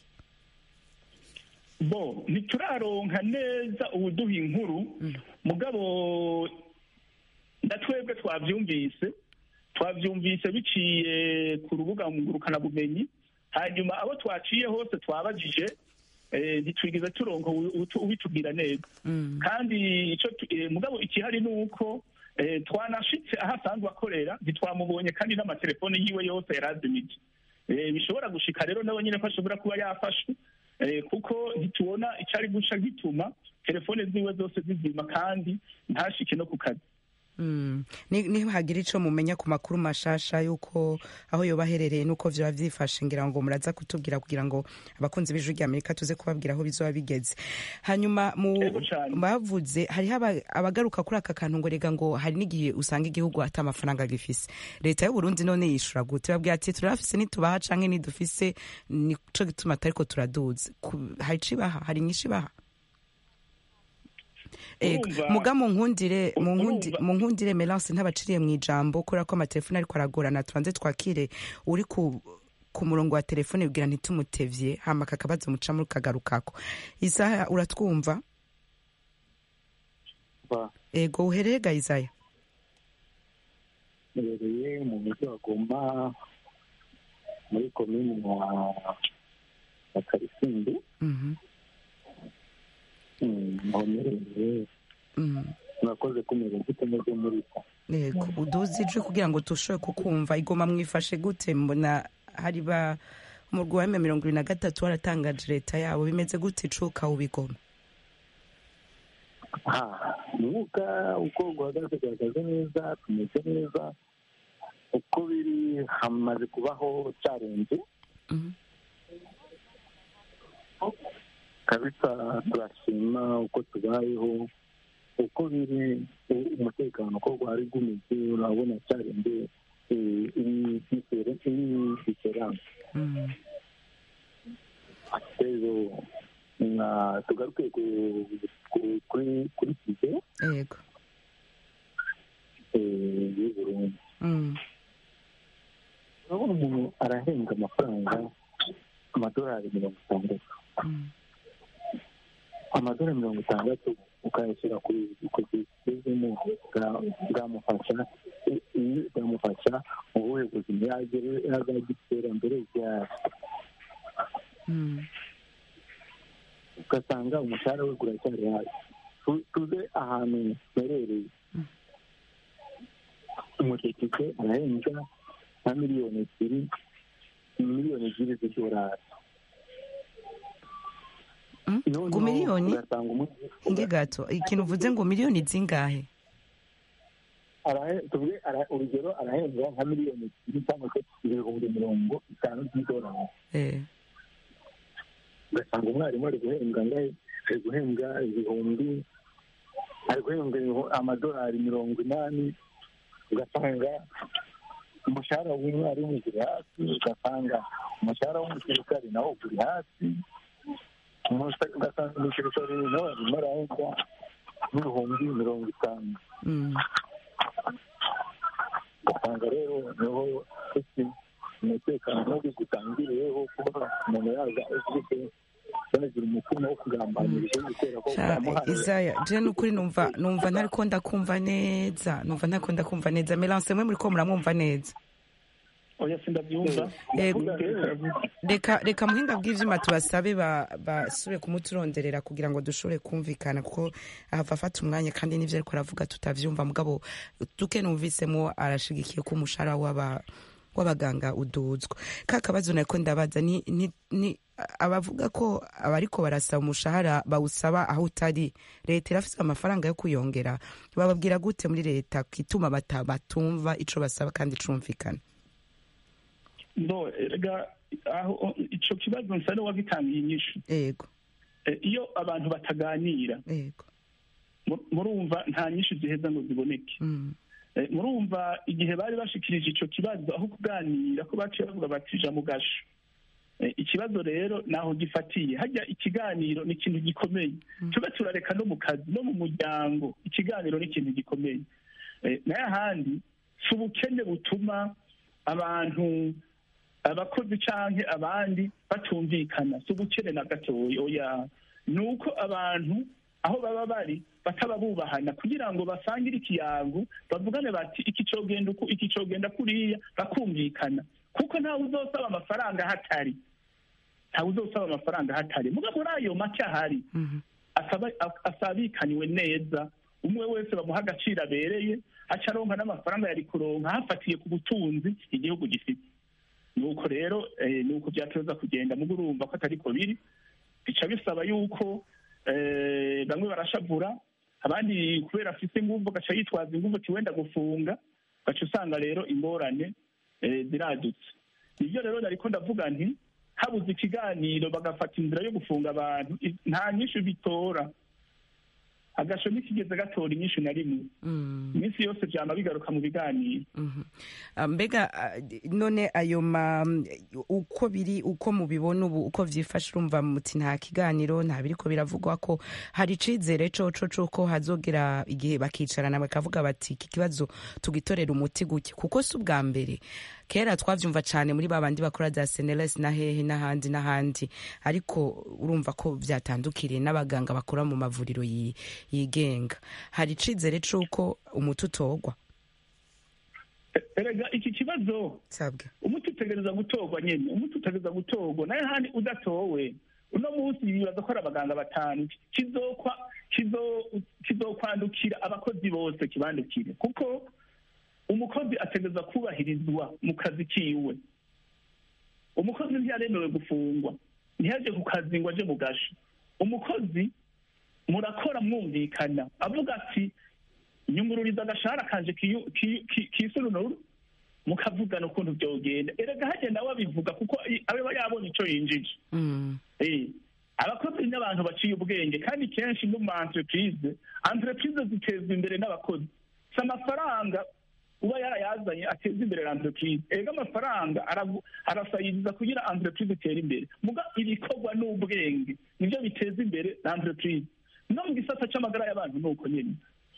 Bo ntituraronka neza ubuduha inkuru mugabo ndatwebwe twavyumvise twavyumvise biciye ku rubuga ngurukana bumenyi, hanyuma abo twaciye hose twabajije ntitwigize turonka ubitubwira neza. Kandi ico mugabo ikihari nuko twanashitse aho asanzwe akorera ntitwamubonye kandi n'amatelefone yiwe yose yarazimije. Bishobora gushika rero nawe nyine ko ashobora kuba yafashwe kuko ntitubona icari guca gituma telefone ziwe zose zizima kandi ntashike no ku kazi. Mm. Ni hagira ico mumenya ku makuru mashasha yuko aho yo baherereye nuko vyo bavyifashe ngira ngo muraza kutubwira kugira ngo abakunzi b'ijwi rya Amerika tuze kubabwira aho bizoba bigeze. Hanyuma mu bavuze hari abagaruka kuri aka kantu ngo rega ngo hari n'igihe usanga igihugu ata amafaranga gifise. Leta y'u Burundi none yishura gute babwiye ati turafise nitubaha canke nidufise nico gituma atariko turaduza. Hari cibaha hari nyinshi baha muga mu nkundire mu nkundire Melance ntabaciriye mu ijambo kora ko amatelefone ariko aragorana tubanze twakire uri ku ku murongo wa telefone ubwira ntitumutevye hama kakabazo muca muri kagarukako. Isaya uratwumva? Ba ego uherega Isaya? Nereye mu mujyi wa Goma muri komine ya Karisimbi. Mhm. Mwamereye mwakoze kumera gute muje muri ko yego uduzije kugira ngo tushoye kukumva Igoma mwifashe gute mbona hari ba mu rwanda mirongo ibiri na gatatu waratangaje leta yabo bimeze gute icuka ubigoma ha nuka uko guhagaze garagaza neza tumeze neza uko biri hamaze kubaho cyarenze kabisa turashima uko tubayeho uko biri umutekano ko gwari gumize urabona cyarende iri kisere iri kiserana rero na tugaruke kuri kuri kije yego eh y'Uburundi urabona umuntu arahenga amafaranga amadolari mirongo itandatu amadolari mirongo itandatu ukayashyira kuri kugezemo bwamufasha bwamufasha mu buhe buzima yagira yazagitera mbere rya ugasanga umushahara we uracyari hasi. Tuze ahantu herereye umudepite arahembwa nka miliyoni ebyiri miliyoni ebyiri z'idolari. ngo miliyoni nge gato ikintu uvuze ngo miliyoni zingahe? tuvuge urugero arahembwa nka miliyoni ebyiri cyangwa se ibihumbi mirongo itanu by'idolari. ugasanga umwarimu ari guhembwa ngahe, ari guhembwa ibihumbi ari guhembwa amadolari mirongo inani. ugasanga umushahara w'umwarimu uri hasi, ugasanga umushahara w'umusirikari nawo uri hasi, ugasanga umusirikari nawe arimo arahembwa n'ibihumbi mirongo itanu. ugasanga rero niho umutekano mubi gutangiriyeho kuba umuntu yaza ufite banagira umutima wo kugambanira igihugu kubera ko bamuhaye. Isaya je n'ukuri numva numva ntariko ndakumva neza numva ntariko ndakumva neza. Melance mwe muri ko muramwumva neza? oya sindabyumva. reka reka muhinga bw'ivyuma tubasabe basubire kumuturonderera kugira ngo dushobore kumvikana, kuko ahava afata umwanya kandi n'ivyo ariko aravuga tutavyumva. mugabo duke numvisemo arashigikiye ko umushahara w'aba w'abaganga uduzwa. ka kabazo nako ndabaza ni, ni, ni abavuga ko abariko barasaba umushahara bawusaba aho utari, leta irafise amafaranga yo kuyongera, bababwira gute muri leta kituma batumva ico basaba kandi cumvikana? no erega aho ico kibazo nsane wagitangiye inyishu. yego iyo abantu bataganira yego murumva nta nyishu ziheza ngo ziboneke. murumva igihe bari bashikirije ico kibazo aho kuganira ko baciye bavuga bati ja mu gasho. ikibazo rero naho gifatiye hajya ikiganiro ni ikintu gikomeye. tube turareka no mu kazi no mu muryango ikiganiro ni ikintu gikomeye. nayo ahandi si ubukene butuma abantu abakozi canke abandi batumvikana, si ubukene na gatoya. oya ni uko abantu aho baba bari bataba bubahana kugira ngo basangire ikiyago bavugane bati iki cogenda uku iki cogenda kuriya bakumvikana, kuko ntawe uzosaba amafaranga hatari ntawe uzosaba amafaranga hatari mugabo muri ayo make ahari asabikaniwe neza, umwe wese bamuha agaciro abereye, aca aronka n'amafaranga yari kuronka hafatiye ku butunzi igihugu gifite. nuko rero nuko byateza kugenda mugo urumva ko atari ko biri, bica bisaba yuko bamwe barashavura, abandi kubera afite inguvu gaca yitwaza inguvu ati wenda gufunga, gaca usanga rero ingorane ziradutse. nibyo rero nariko ndavuga nti habuze ikiganiro bagafata inzira yo gufunga abantu, nta nyinshi bitora. agasho nikigeze gatora inyinshi na rimwe. iminsi yose vyama bigaruka mu biganiro. mbega none ayo ma uko biri uko mubibona ubu uko vyifashe urumva muti nta kiganiro nta biriko biravugwa ko hari icizere coco cuko hazogera igihe bakicarana bakavuga bati iki kibazo tugitorera umuti guke, kuko si ubwa mbere. kera twavyumva cane muri babandi bakora za S N L S na hehe n'ahandi n'ahandi, ariko urumva ko vyatandukiriye n'abaganga bakora mu mavuriro yigenga. hari icizere cuko umuti utogwa? erega iki kibazo sabwe umuti utegereza gutogwa nyene, umuti utegereza gutogwa naye handi udatowe uno munsi bibaza ko ari abaganga batanu kizokwa kizokwandukira abakozi bose kibandukire, kuko umukozi ategereza kubahirizwa mu kazi kiwe. umukozi ntiyaremewe gufungwa, ntiyaje ku kazi ngo aje mu gasho. umukozi murakora mwumvikana, avuga ati nyungururiza agashahara kanje kisununuru, mukavugana ukuntu byogenda. erega haje nawe abivuga kuko aba yabonye ico yinjije. abakozi n'abantu baciye ubwenge, kandi kenshi no mu entreprise entreprise zitezwa imbere n'abakozi. si amafaranga uba yarayazanye ateza imbere entreprise. ega amafaranga arasayiriza kugira entreprise itere imbere, muga ibikorwa n'ubwenge nivyo biteza imbere entreprise. no mu gisata c'amagara y'abantu nuko nyene,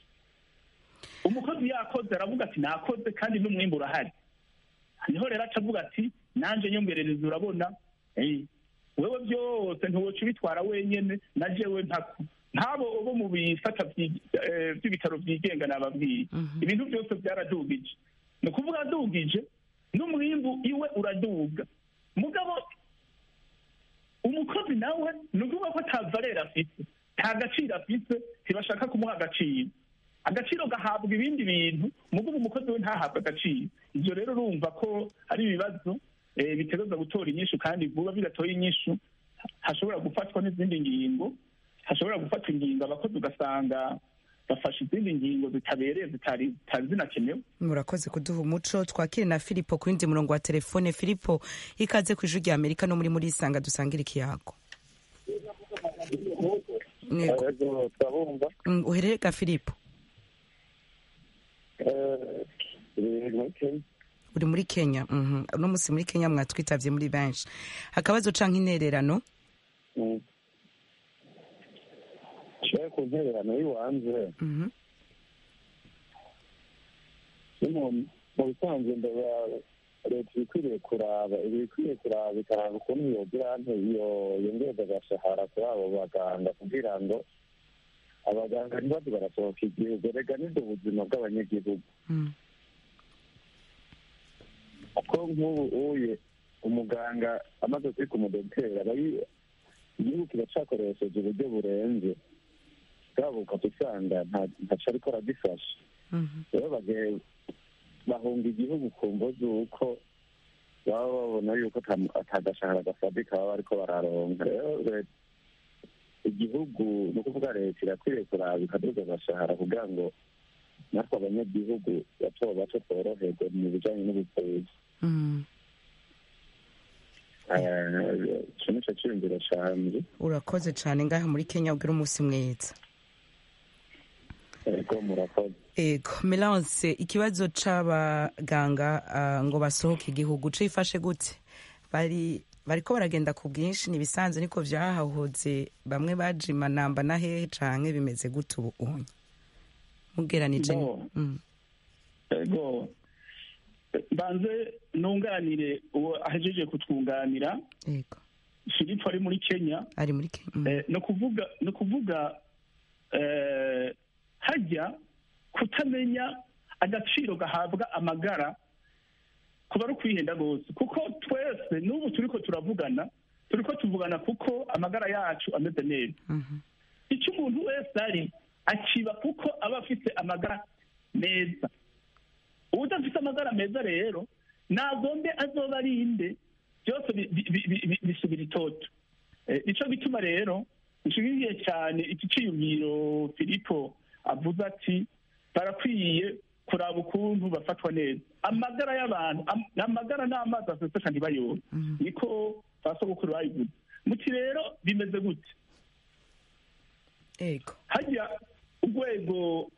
umukozi yakoze aravuga ati nakoze kandi n'umwimbu urahari. niho rero aca avuga ati nanje nyongerereza, urabona wewe byose ntiwoca ubitwara wenyene na jewe ntako. ntabo bo mu bisata by'ibitaro byigenga nababwiye ibintu byose byaradugije. ni ukuvuga adugije n'umwimbu iwe uraduga, mugabo umukozi nawe ni ukuvuga ko ata valere afite, nta gaciro afite, ntibashaka kumuha agaciro. Agaciro gahabwa ibindi bintu, mugubu umukozi we ntahabwa agaciro. Ibyo rero urumva ko ari ibibazo bitegereza gutora inyishu, kandi vuba bidatoye inyishu hashobora gufatwa n'izindi ngingo, hashobora gufatwa ingingo abakozi ugasanga bafashe izindi ngingo zitabereye zitari zinakenewe. Murakoze kuduha umuco. Twakire na Filipo ku yindi murongo wa telefone. Filipo, ikaze ku ijwi rya Amerika no muri muri isanga dusangira ikiyago. Uhereye ga Filipo? Uri muri Kenya. Uno musi muri Kenya mwatwitavye muri benshi. Akabazo canke intererano? Shaka kuntererano y'iwanze. Mhm. Mu bisanzwe ndaba leta ikwiriye kuraba ibikwiriye kuraba ikaraba ukuntu yogira iyo yongeza agashahara kuri abo baganga kugira ngo abaganga ntibaze barasohoka igihugu, rega n'ubwo buzima bw'abanyagihugu. Kuko nk'ubu uye umuganga amaze kwika umudogiteri aba igihugu kiracakoresheje uburyo burenze, bwabo ukabusanga ntaco ariko aragifasha. Rero bagiye bahunga igihugu ku mvo z'uko baba babona yuko atagashahara gafatika baba bariko bararonka. Rero igihugu ni ukuvuga leta irakwiriye kuraba ikaduza agashahara kugira ngo natwe abanyagihugu bato bato tworoherwe mu bijanye n'ubuvuzi. Ico nico ciyumviro canje. Urakoze cane ngaha muri Kenya, ugira umusi mwiza. Ego murakoze. Ego Melance, ikibazo c'abaganga uh, ngo basohoke igihugu cifashe gute? Bari bariko baragenda ku bwinshi, nibisanzwe niko vyahahoze, bamwe bajima namba na hehe canke bimeze gute ubu unye mugeranije? Mm. Ego banze nunganire uwo ahejeje kutwunganira. Ego Filipo ari muri Kenya, ari muri Kenya. Mm. Eh, no kuvuga no kuvuga eh hajya kutamenya agaciro gahabwa amagara kuba ari ukwihenda rwose, kuko twese n'ubu turiko turavugana turiko tuvugana kuko amagara yacu ameze neza. Icyo umuntu wese ari akiba kuko aba afite amagara meza. Udafite amagara meza rero nagombe azoba arinde byose bisubira itoto. Ico bituma rero nshimiye cyane iki ciyumviro Filipo avuze ati barakwiye kuraba ukuntu bafatwa neza. Amagara y'abantu, amagara n'amazi aseseka ntibayore, niko basogokuru bayivuze. Muti rero bimeze gute? Ego hajya urwego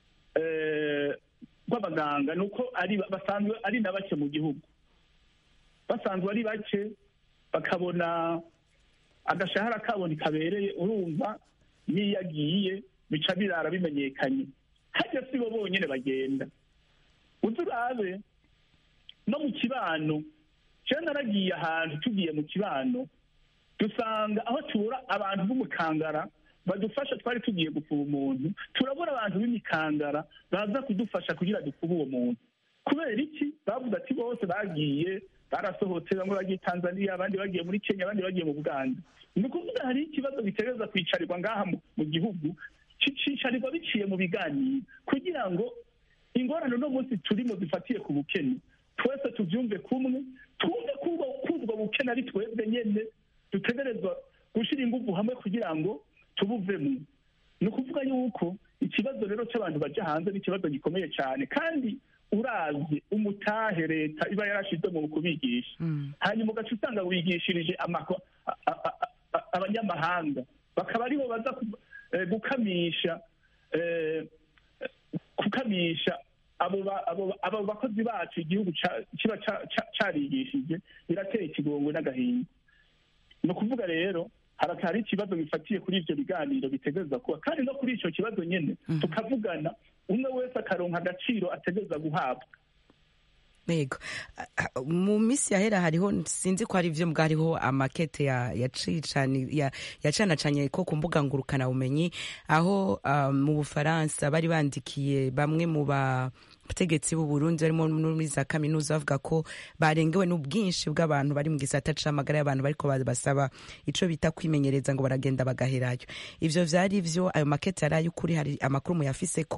rw'abaganga nuko ari basanzwe ari na bake mu gihugu, basanzwe ari bake, bakabona agashahara kabona kabereye. Urumva niyo agiye bica birara bimenyekanye. Hajya si bo bonyene bagenda, uzurabe no mu kibano. Je naragiye ahantu, tugiye mu kibano dusanga aho tubura abantu b'umukangara badufasha, twari tugiye gupfuba umuntu, turabura abantu b'imikangara baza kudufasha kugira dupfuba uwo muntu. Kubera iki? Bavuga ati bose bagiye barasohotse, bamwe bagiye Tanzania, abandi bagiye muri Kenya, abandi bagiye mu Buganda. Ni ukuvuga hari ikibazo bitereza kwicarirwa ngaha mu gihugu, cicarirwa biciye mu biganiro kugira ngo ingorane no munsi turimo zifatiye ku bukene twese tuvyumve kumwe, twumve kuba kubwo bukene ari twebwe nyene dutegerezwa gushira ingufu hamwe kugira ngo tubuvemo. Ni ukuvuga yuko ikibazo rero cy'abantu baja hanze ni ikibazo gikomeye cyane, kandi uravye umutahe leta iba yarashize mu kubigisha, hanyuma ugaca usanga wigishirije abanyamahanga, bakaba aribo baza gukamisha gukamisha abo bakozi bacu igihugu kiba carigishije. Birateye ikigongwe n'agahinda. Ni ukuvuga rero hari ikibazo bifatiye kuri ivyo biganiro bitegereza kuba, kandi no kuri ico kibazo nyene tukavugana, umwe wese akaronka agaciro ategereza guhabwa. Yego mu misi yahera hariho, sinzi ko hari ivyo mbwa, hariho amakete yacanacanye ko ku mbuga ngurukana bumenyi, aho uh, mu Bufaransa bari bandikiye bamwe mu ba abategetsi b'u Burundi barimo muri za kaminuza bavuga ko barengewe n'ubwinshi bw'abantu bari mu gisata c'amagara y'abantu bariko basaba ico bita kwimenyereza ngo baragenda bagaherayo. Ivyo vyari vyo, ayo makete yari ay'ukuri, hari amakuru muyafiseko?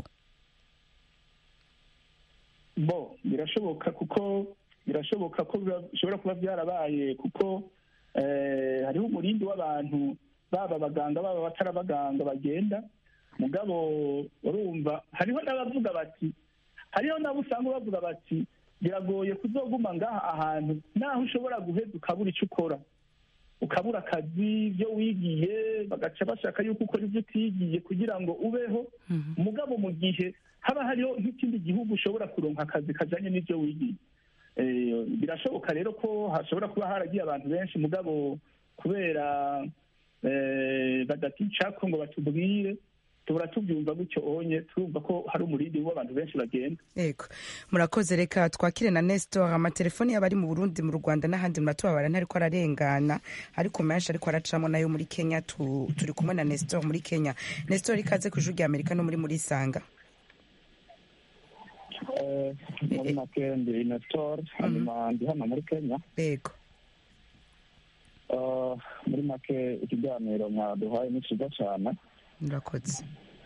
bo birashoboka kuko birashoboka ko bishobora kuba byarabaye kuko hariho umurindi w'abantu baba abaganga baba abatari abaganga bagenda mugabo urumva hariho n'abavuga bati hariho nabo usanga bavuga bati biragoye kuzoguma ngaha ahantu naho ushobora guheza ukabura icyo ukora ukabura akazi ibyo wigiye bagaca bashaka yuko ukora ibyo utigiye kugira ngo ubeho mugabo mu gihe haba hariho nk'ikindi gihugu ushobora kuronka akazi kajanye n'ibyo wigiye. Birashoboka rero ko hashobora kuba haragiye abantu benshi mugabo kubera badaticako ngo batubwire tubura tubyumva gutyo onye turumva ko hari umurindi w'abantu benshi bagenda. Yego murakoze, reka twakire na Nestor. Amatelefoni y'abari mu Burundi, mu Rwanda n'ahandi muratubabara ntariko ararengana ariko menshi ariko aracamo nayo muri Kenya. Tu, turi kumwe na Nestor muri Kenya. Nestor, ikaze ku Ijwi ry'Amerika no muri muri Sanga. muri make ndi Nestor, hanyuma ndi hano muri Kenya. Yego. muri make ikiganiro mwaduhaye ni cyiza cyane. Murakoze.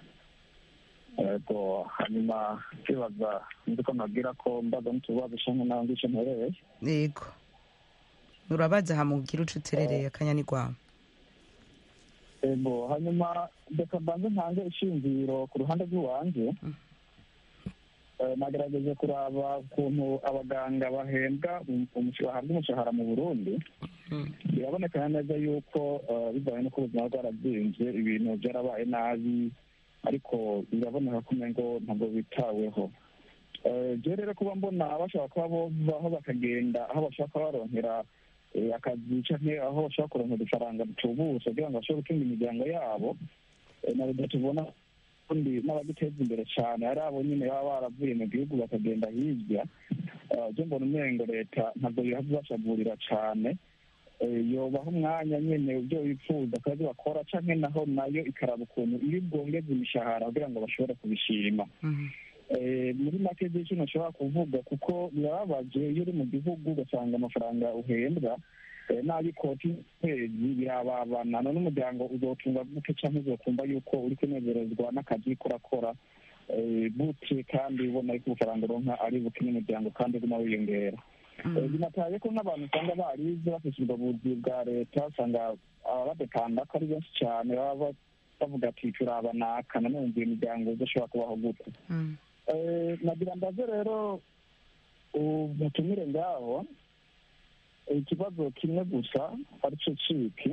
Yego, hanyuma kibaza nzi ko nabwira ko mbaga n'utubazo shamwe nawe ngishe mpereye. Yego. Urabaza hamugira uco uterereye akanyani gwawe. Yego, hanyuma reka mbanze ntange ishingiro ku ruhande rw'iwanje. Nagerageje kuraba ukuntu abaganga bahembwa bahabwa umushahara mu Burundi. Biraboneka neza yuko bivanye n'uko ubuzima bwarabyimbye ibintu byarabaye nabi, ariko biraboneka ko umengo ntabwo bitaweho. Je rero kuba mbona bashaka kuba bovaho bakagenda aho bashaka baronkera akazi canke aho bashaka kuronkera udufaranga dutubutse kugira ngo bashobore gutunga imiryango yabo, nabyo tubona undi n'abaduteza imbere cyane ari abo nyine baba baravuye mu gihugu bakagenda hirya. Je mbona umengo leta ntabwo yabashagurira cyane, yobaho umwanya nyine ibyo bifuza akazi bakora canke naho nayo ikaraba ukuntu iyo bwongeza imishahara kugira ngo bashobore kubishima. Muri make z'icyo nashobora kuvuga kuko birababaje iyo uri mu gihugu ugasanga amafaranga uhembwa n'abikoti kwezi birababana n'umuryango uzotunga gute canke uzokumva yuko uri kunezerezwa n'akazi kurakora gute kandi ubona yuko ubufaranga uronka ari buke n'umuryango kandi uguma wiyongera. Binataye ko n'abantu usanga barize bafise ubuvuzi bwa leta usanga abadepanda ko ari benshi cyane baba bavuga ati turabanaka nanone iyo miryango idashobora kubaho gute. Nagira ndaze rero umutumire ngaho ikibazo kimwe gusa aricyo ciki.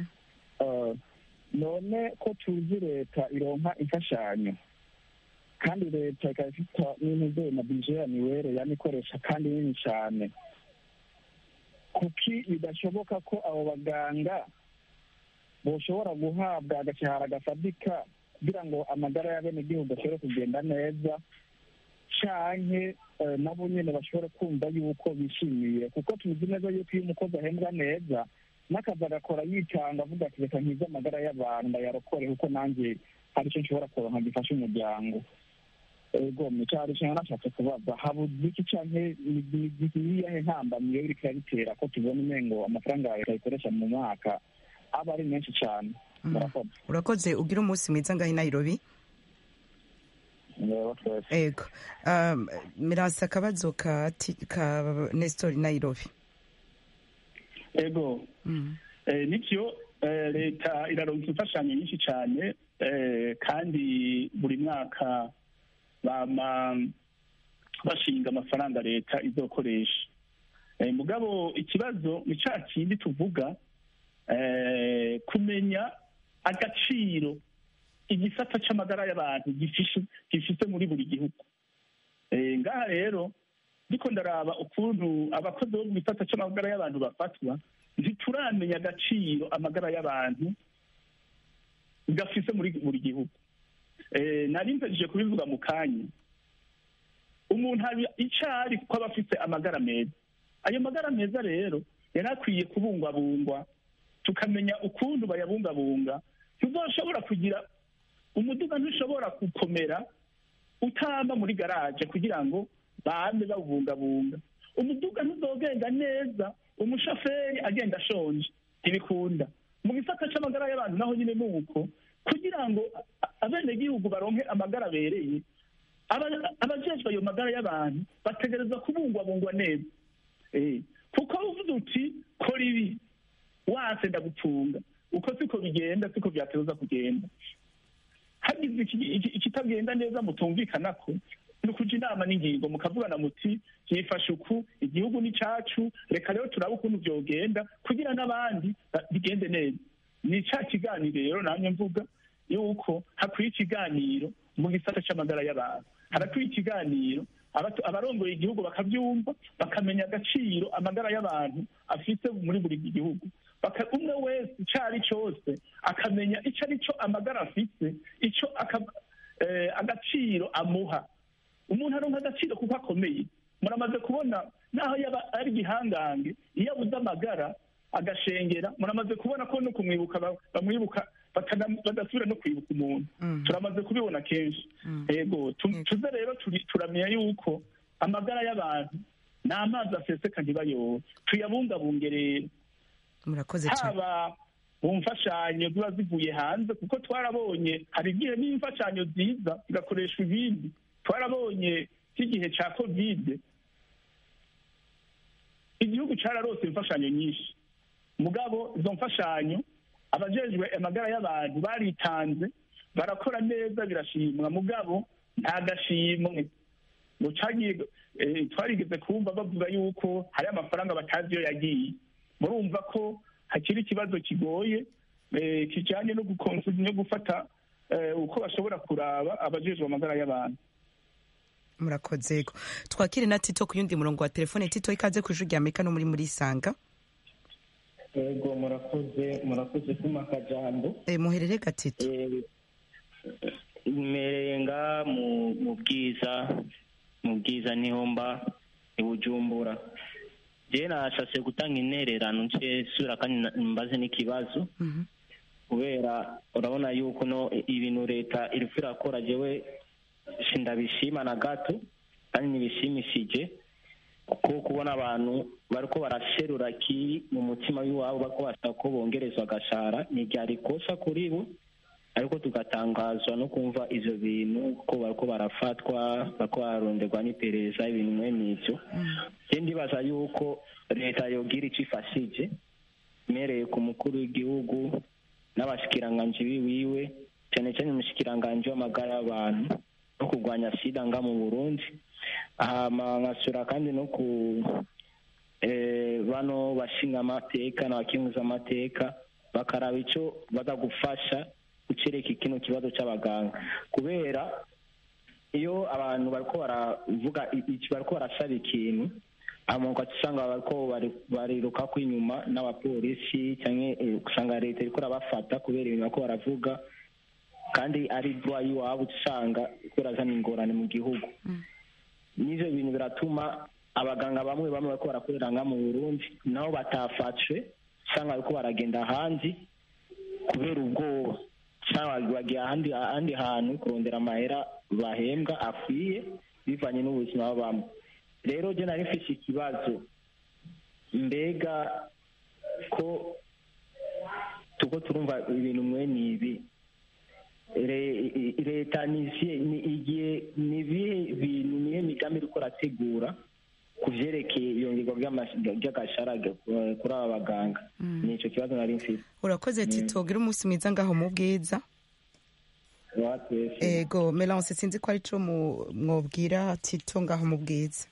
None ko tuzi leta ironka imfashanyo kandi leta ikaba ifite n'intebe na bije ya miwere yanikoresha kandi nini cyane, kuki bidashoboka ko abo baganga boshobora guhabwa agashahara gafatika kugira ngo amagara y'abenegihugu ashobore kugenda neza, canke nabo nyene bashobore kumva yuko bishimiye, kuko tuzi neza yuko iyo umukozi ahembwa neza n'akazi agakora yitanga avuga ati reka nkize amagara y'abantu ndayarokore kuko nanjye hari icyo nshobora kuronka gifasha umuryango. Ego micari cyane nashatse kubaza habuze iki canke niyihe ntambamye yo iriko irabitera ko tubona umengo amafaranga yawe ikayikoresha mu mwaka aba ari menshi cyane. Murakoze. Urakoze, ugira umunsi mwiza ngaho i Nairobi. Ego. Um, mirasa akabazo ka, ka Nestor Nairobi. Ego. Mm. Eh, nivyo eh, leta iraronka imfashanyo nyinshi cyane eh, kandi buri mwaka bama bashinga amafaranga leta izokoresha. Eh, mugabo ikibazo ni ca kindi tuvuga eh, kumenya agaciro igisata c'amagara y'abantu gifishe gifite muri buri gihugu. Eh, ngaha rero ndiko ndaraba ukuntu abakozi bo mu gisata c'amagara y'abantu bafatwa, ntituramenya agaciro amagara y'abantu gafise muri buri gihugu. Eh, nari mpejeje kubivuga mu kanya, umuntu hari icari kuko aba afite amagara meza. Ayo magara meza rero yarakwiye kubungwabungwa, tukamenya ukuntu bayabungabunga. Tuzoshobora kugira umuduga ntushobora gukomera utamba muri garaje kugira ngo bame bawubungabunga. Umuduga ntuzogenda neza umushoferi agenda ashonje, ntibikunda. Mu gisata c'amagara y'abantu naho nyine nuko, kugira ngo abenegihugu baronke amagara abereye, abajejwe ayo magara y'abantu bategereza kubungwabungwa neza. Kuko uvuze uti kora ibi wase ndagupfunga, uko siko bigenda, siko byategereza kugenda. Hagize ikitagenda neza mutumvikana ko ni ukuja inama n'ingingo mukavugana muti byifashe uku, igihugu ni cacu, reka rero turabe ukuntu vyogenda kugira n'abandi bigende neza. Ni ca kiganiro rero namye mvuga yuko hakwiye ikiganiro mu gisata c'amagara y'abantu, harakwiye ikiganiro abarongoye igihugu bakavyumva, bakamenya agaciro amagara y'abantu afise muri buri gihugu. Umwe wese ico ari cose akamenya ico ari cyo amagara afise, ico agaciro amuha. Umuntu aronka agaciro kuko akomeye. Muramaze kubona naho yaba ari igihangange, iyo abuze amagara agashengera, muramaze kubona ko no kumwibuka bamwibuka badasubira no kwibuka umuntu. Turamaze kubibona kenshi. Yego tuze rero turamenya yuko amagara y'abantu ni amazi aseseka ntibayobe, tuyabungabunge rero. Murakoze cyane. Haba mu mfashanyo ziba zivuye hanze, kuko twarabonye hari igihe n'imfashanyo ziza zigakoreshwa ibindi. Twarabonye cy'igihe ca covid igihugu cararose imfashanyo nyinshi, mugabo izo mfashanyo abajejwe amagara y'abantu baritanze barakora neza birashimwa, mugabo nta gashimwe ngo cagiye. Twarigeze kumva bavuga yuko hari amafaranga batazi iyo yagiye. Murumva ko hakiri ikibazo kigoye kijanye no no gufata uko bashobora kuraba abajejwe amagara y'abantu. Murakoze. Twakire na Tito ku yundi murongo wa telefone. Tito, ikaze ku ijwi rya Amerika no muri muri Sanga. Ego murakoze murakoze kuma kajambo. Eh muherere gatito. Eh merenga mu mu bwiza mu bwiza niho mba ibujumbura. Je nashase gutanga intererano nce sura kandi mbaze n'ikibazo. Mhm. Kubera urabona yuko no ibintu leta iriko irakora jewe sindabishima na gato kandi nibishimishije, kuko kubona abantu bariko barasherura kiri mu mutima w'iwabo bako basaba ko bongerezwa agashara ni ryari kosa kuri bo, ariko tugatangazwa no kumva ivyo bintu ko bariko barafatwa bako baronderwa n'iperereza ibintu mwe n'ivyo. Je ndibaza yuko leta yogira ico ifashije mereye ku mukuru w'igihugu n'abashikiranganje biwiwe, cyane cyane umushikiranganje w'amagara y'abantu no kurwanya sida nga mu Burundi. Aha nkasura kandi no ku eh bano bashinga amateka n'abakinguza amateka bakaraba ico badagufasha gucereka ikino kibazo c'abaganga, kubera iyo abantu bariko baravuga iki bariko barasaba ikintu amonka tusanga bariko bariruka ko inyuma n'abapolisi cyane usanga leta iriko rabafata kubera ibintu bariko baravuga kandi ari droit yiwabo usanga kurazana ingorane mu gihugu. N'ivyo bintu biratuma abaganga bamwe bamwe bariko barakorera nga mu Burundi nabo batafatwe, usanga bariko baragenda hanze kubera ubwoba, cyangwa bagiye ahandi ahandi hantu kurondera amahera bahembwa akwiye bivanye n'ubuzima babamo. Rero je nari mfise ikibazo, mbega ko tuko turumva ibintu mwe nibi leta ni igihe nibihe bintu nihe migambi iriko rategura kuvyerekeye iyongerwa ry'agashara kuri aba baganga. Nico kibazo nari mfise. Urakoze Tito, gira umunsi mwiza ngaho mu bwiza. Ego Melance, sinzi ko arico mwobwira Tito ngaho mu bwiza.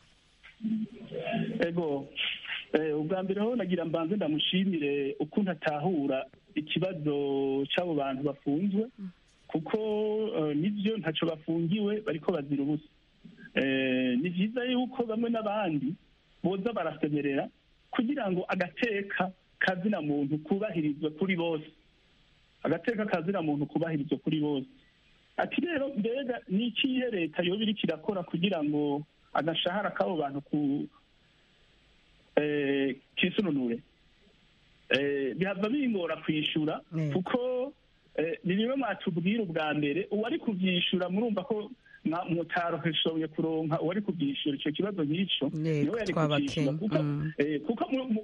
Ego ubwa mbere ho nagira mbanze ndamushimire ukuntu atahura ikibazo c'abo bantu bafunzwe, kuko nivyo ntaco bafungiwe bariko bazira ubusa. Ni vyiza yuko bamwe n'abandi boza barasemerera kugira ngo agateka kazina muntu kubahirizwe kuri bose, agateka kazina muntu kubahirizwe kuri bose. Ati rero mbega ni ikihe leta yoba iriko irakora kugira ngo agashahara k'abo bantu ku kisununure? Bihava bingora kwishura kuko ni bimwe mwatubwira ubwa mbere, uwari kuvyishura murumva ko mutaroheshoboye kuronka uwari kubyishyura icyo kibazo nk'icyo niwe yari kubyishyura kuko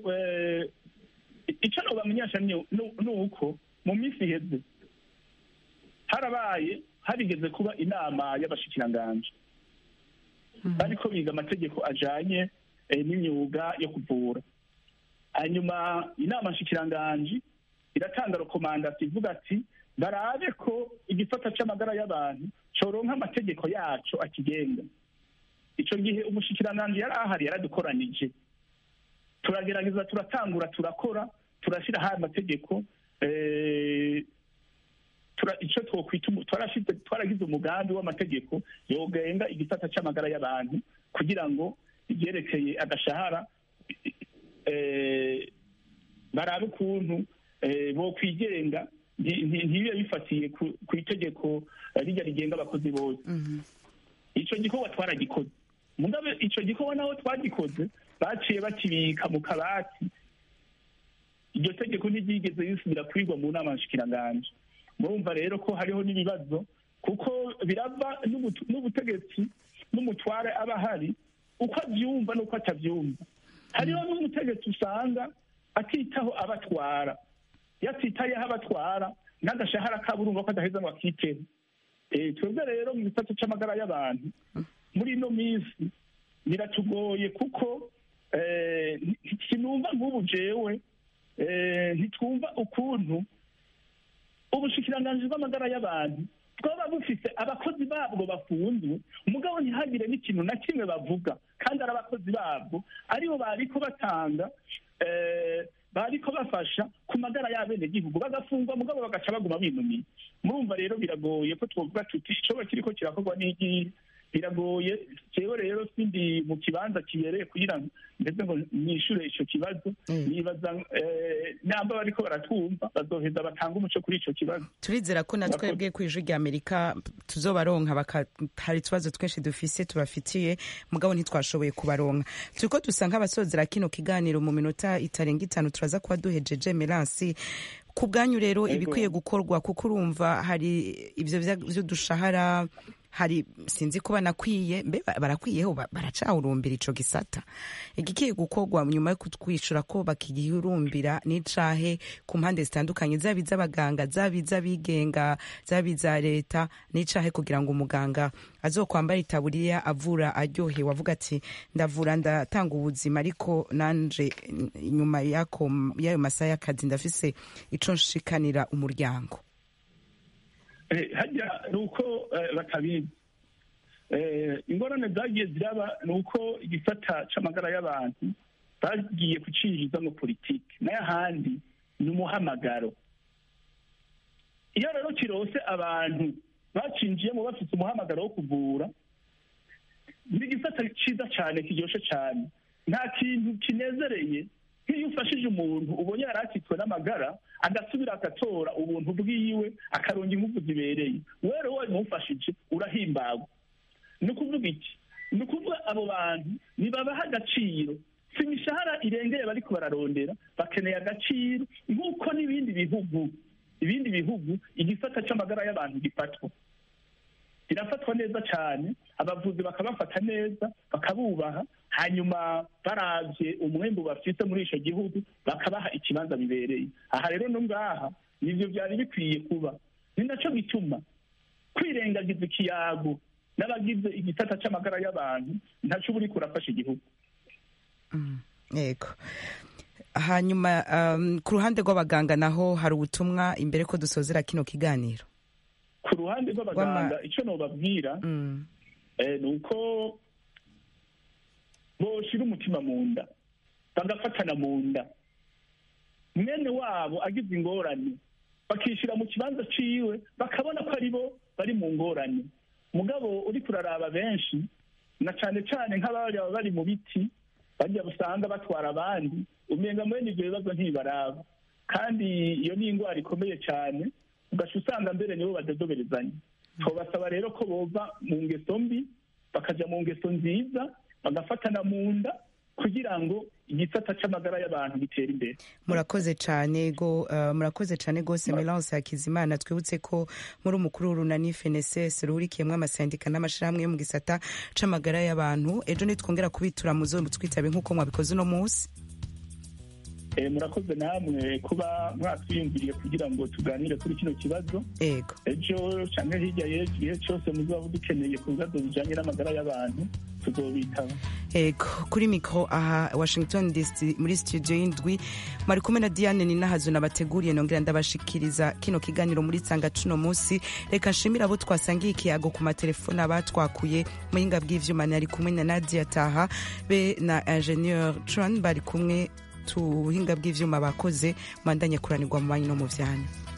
icyo nobamenyesha ni uko mu minsi iheze harabaye harigeze kuba inama y'abashikiranganji bariko biga amategeko ajanye n'imyuga yo kuvura. Hanyuma inama nshikiranganji iratanga rekomandasiyo ivuga ati barabe ko igisata c'amagara y'abantu coronka amategeko yaco akigenga. Ico gihe umushikiranganji yari ahari yaradukoranije, turagerageza turatangura turakora turashira ha amategeko icyo twokwita twaragize umugambi w'amategeko yogenga igisata c'amagara y'abantu kugira ngo ibyerekeye agashahara barabe ukuntu bo kwigenga ntibibe bifatiye ku itegeko rijya rigenga abakozi bose. Icyo gikorwa twaragikoze, mugabe icyo gikorwa naho twagikoze baciye bakibika mu kabati, iryo tegeko ntiryigeze risubira kwigwa mu nama nshikiranganji. Murumva rero ko hariho n'ibibazo kuko birava n'ubutegetsi n'umutware aba ahari uko abyumva n'uko atabyumva. Hariho n'umutegetsi usanga atitaho abatwara, yatitayeho abatwara n'agashahara kaburunga ko adaheza ngo akiteho. Twebwe rero mu gisata c'amagara y'abantu muri ino minsi biratugoye kuko sinumva nk'ubu jewe ntitwumva ukuntu ubushikiranganji bw'amagara y'abantu bwaba bufise abakozi babwo bafunzwe umugabo ntihagire n'ikintu na kimwe bavuga, kandi ari abakozi babwo aribo bariko batanga bariko bafasha ku magara y'abenegihugu, bagafungwa mugabo bagaca baguma binumiye. Murumva rero biragoye ko twovuga tuti icoba kiriko kirakorwa n'igihe biragoye. Jewe rero sindi mu kibanza kibereye kugira ngo ndetse ngo nishure ico kibazo, nibaza namba bariko baratwumva bazoheza batanga umuco kuri ico kibazo. Turizera ko na twebwe kw'ijwi rya Amerika tuzobaronka, hari utubazo twinshi dufise tubafitiye mugabo ntitwashoboye kubaronka. Turiko dusa nk'abasozera kino kiganiro mu minota itarenga itanu, turaza kuba duhejeje. Melansi, ku bwanyu rero ibikwiye gukorwa, kuko urumva hari ivyo vy'udushahara hari sinzi ko banakwiye mbe barakwiyeho baracawurumbira ico gisata, igikiye gukorwa nyuma yo kutwishura ko bakigihurumbira n'icahe ku mpande zitandukanye, zaba iz'abaganga, zaba iz'abigenga, zaba iza leta, n'icahe kugira ngo umuganga azokwambara itaburiya avura aryohewe avuga ati ndavura ndatanga ubuzima ariko nanje inyuma yako y'ayo masaha y'akazi ndafise ico nshikanira umuryango. Hajya ni uko batabizi. Ingorane zagiye ziraba ni uko igisata c'amagara y'abantu bagiye kucinjiza mu politiki, nayo ahandi ni umuhamagaro. Iyo rero kirose abantu bacinjiyemo bafite umuhamagaro wo kuvura, ni igisata ciza cyane kiryoshe cyane. Nta kintu kinezereye nk'iyo ufashije umuntu ubonye yari akitswe n'amagara agasubira agatora ubuntu bwiwe akaronga ingufu zibereye, wewe rero wamufashije urahimbagwa. Ni ukuvuga iki? Ni ukuvuga abo bantu nibabaha agaciro, si imishahara irengeye bariko bararondera, bakeneye agaciro nk'uko n'ibindi bihugu ibindi bihugu igisata c'amagara y'abantu gifatwa birafatwa neza cyane, abavuzi bakabafata neza bakabubaha, hanyuma baravye umwembu bafite muri ico gihugu bakabaha ikibanza bibereye. Aha rero no ngaha nivyo byari bikwiye kuba, ni naco gituma kwirengagiza ikiyago n'abagize igisata c'amagara y'abantu ntaco buri kurafasha igihugu. Yego. Hanyuma um, ku ruhande rw'abaganga naho hari ubutumwa imbere ko dusozera kino kiganiro. Ku ruhande rw'abaganga ico nobabwira mm. eh, ni uko boshira umutima mu nda bagafatana mu nda, mwene wabo agize ingorane bakishira mu kibanza ciwe bakabona ko ari bo bari mu ngorane. Mugabo uri kuraraba benshi na cane cane nk'abari bari mu biti bajya busanga batwara abandi, umenga mwene ivyo bibazo ntibaraba, kandi iyo ni ingwara ikomeye cyane, ugaca usanga mbere nibo badodoberezanya. Twobasaba rero ko bova mu ngeso mbi bakaja mu ngeso nziza, bagafatana mu nda, kugira ngo igisata c'amagara y'abantu gitere imbere. Murakoze cyane go uh, murakoze cyane gose Melance Hakizimana. Twibutse ko muri umukuru w'urunani F N S S ruhurikiyemwo amasendika n'amashirahamwe yo mu gisata c'amagara y'abantu. Ejo nitwongera kubitura muzo twitabe nk'uko mwabikoze uno munsi. Eh, murakoze namwe kuba mwatwiyumviriye kugira ngo tuganire kuri kino kibazo. Ego. Ejo canke hirya y'ejo igihe cose muzaba dukeneye ku bibazo bijanye n'amagara y'abantu tuzobitaba. Ego, kuri mikro aha Washington D C muri studio y'indwi mari kumwe na Diane Ninahazo nabateguriye nongera ndabashikiriza kino kiganiro muri tsanga cuno munsi. Reka nshimira abo twasangiye ikiyago ku matelefone abatwakuye muhinga bw'ivyuma nari kumwe na Nadia Taha be na ingénieur Tron bari kumwe tuhinga bw'ivyuma bakoze mandanye kuranirwa mu banyi no mu vyanya.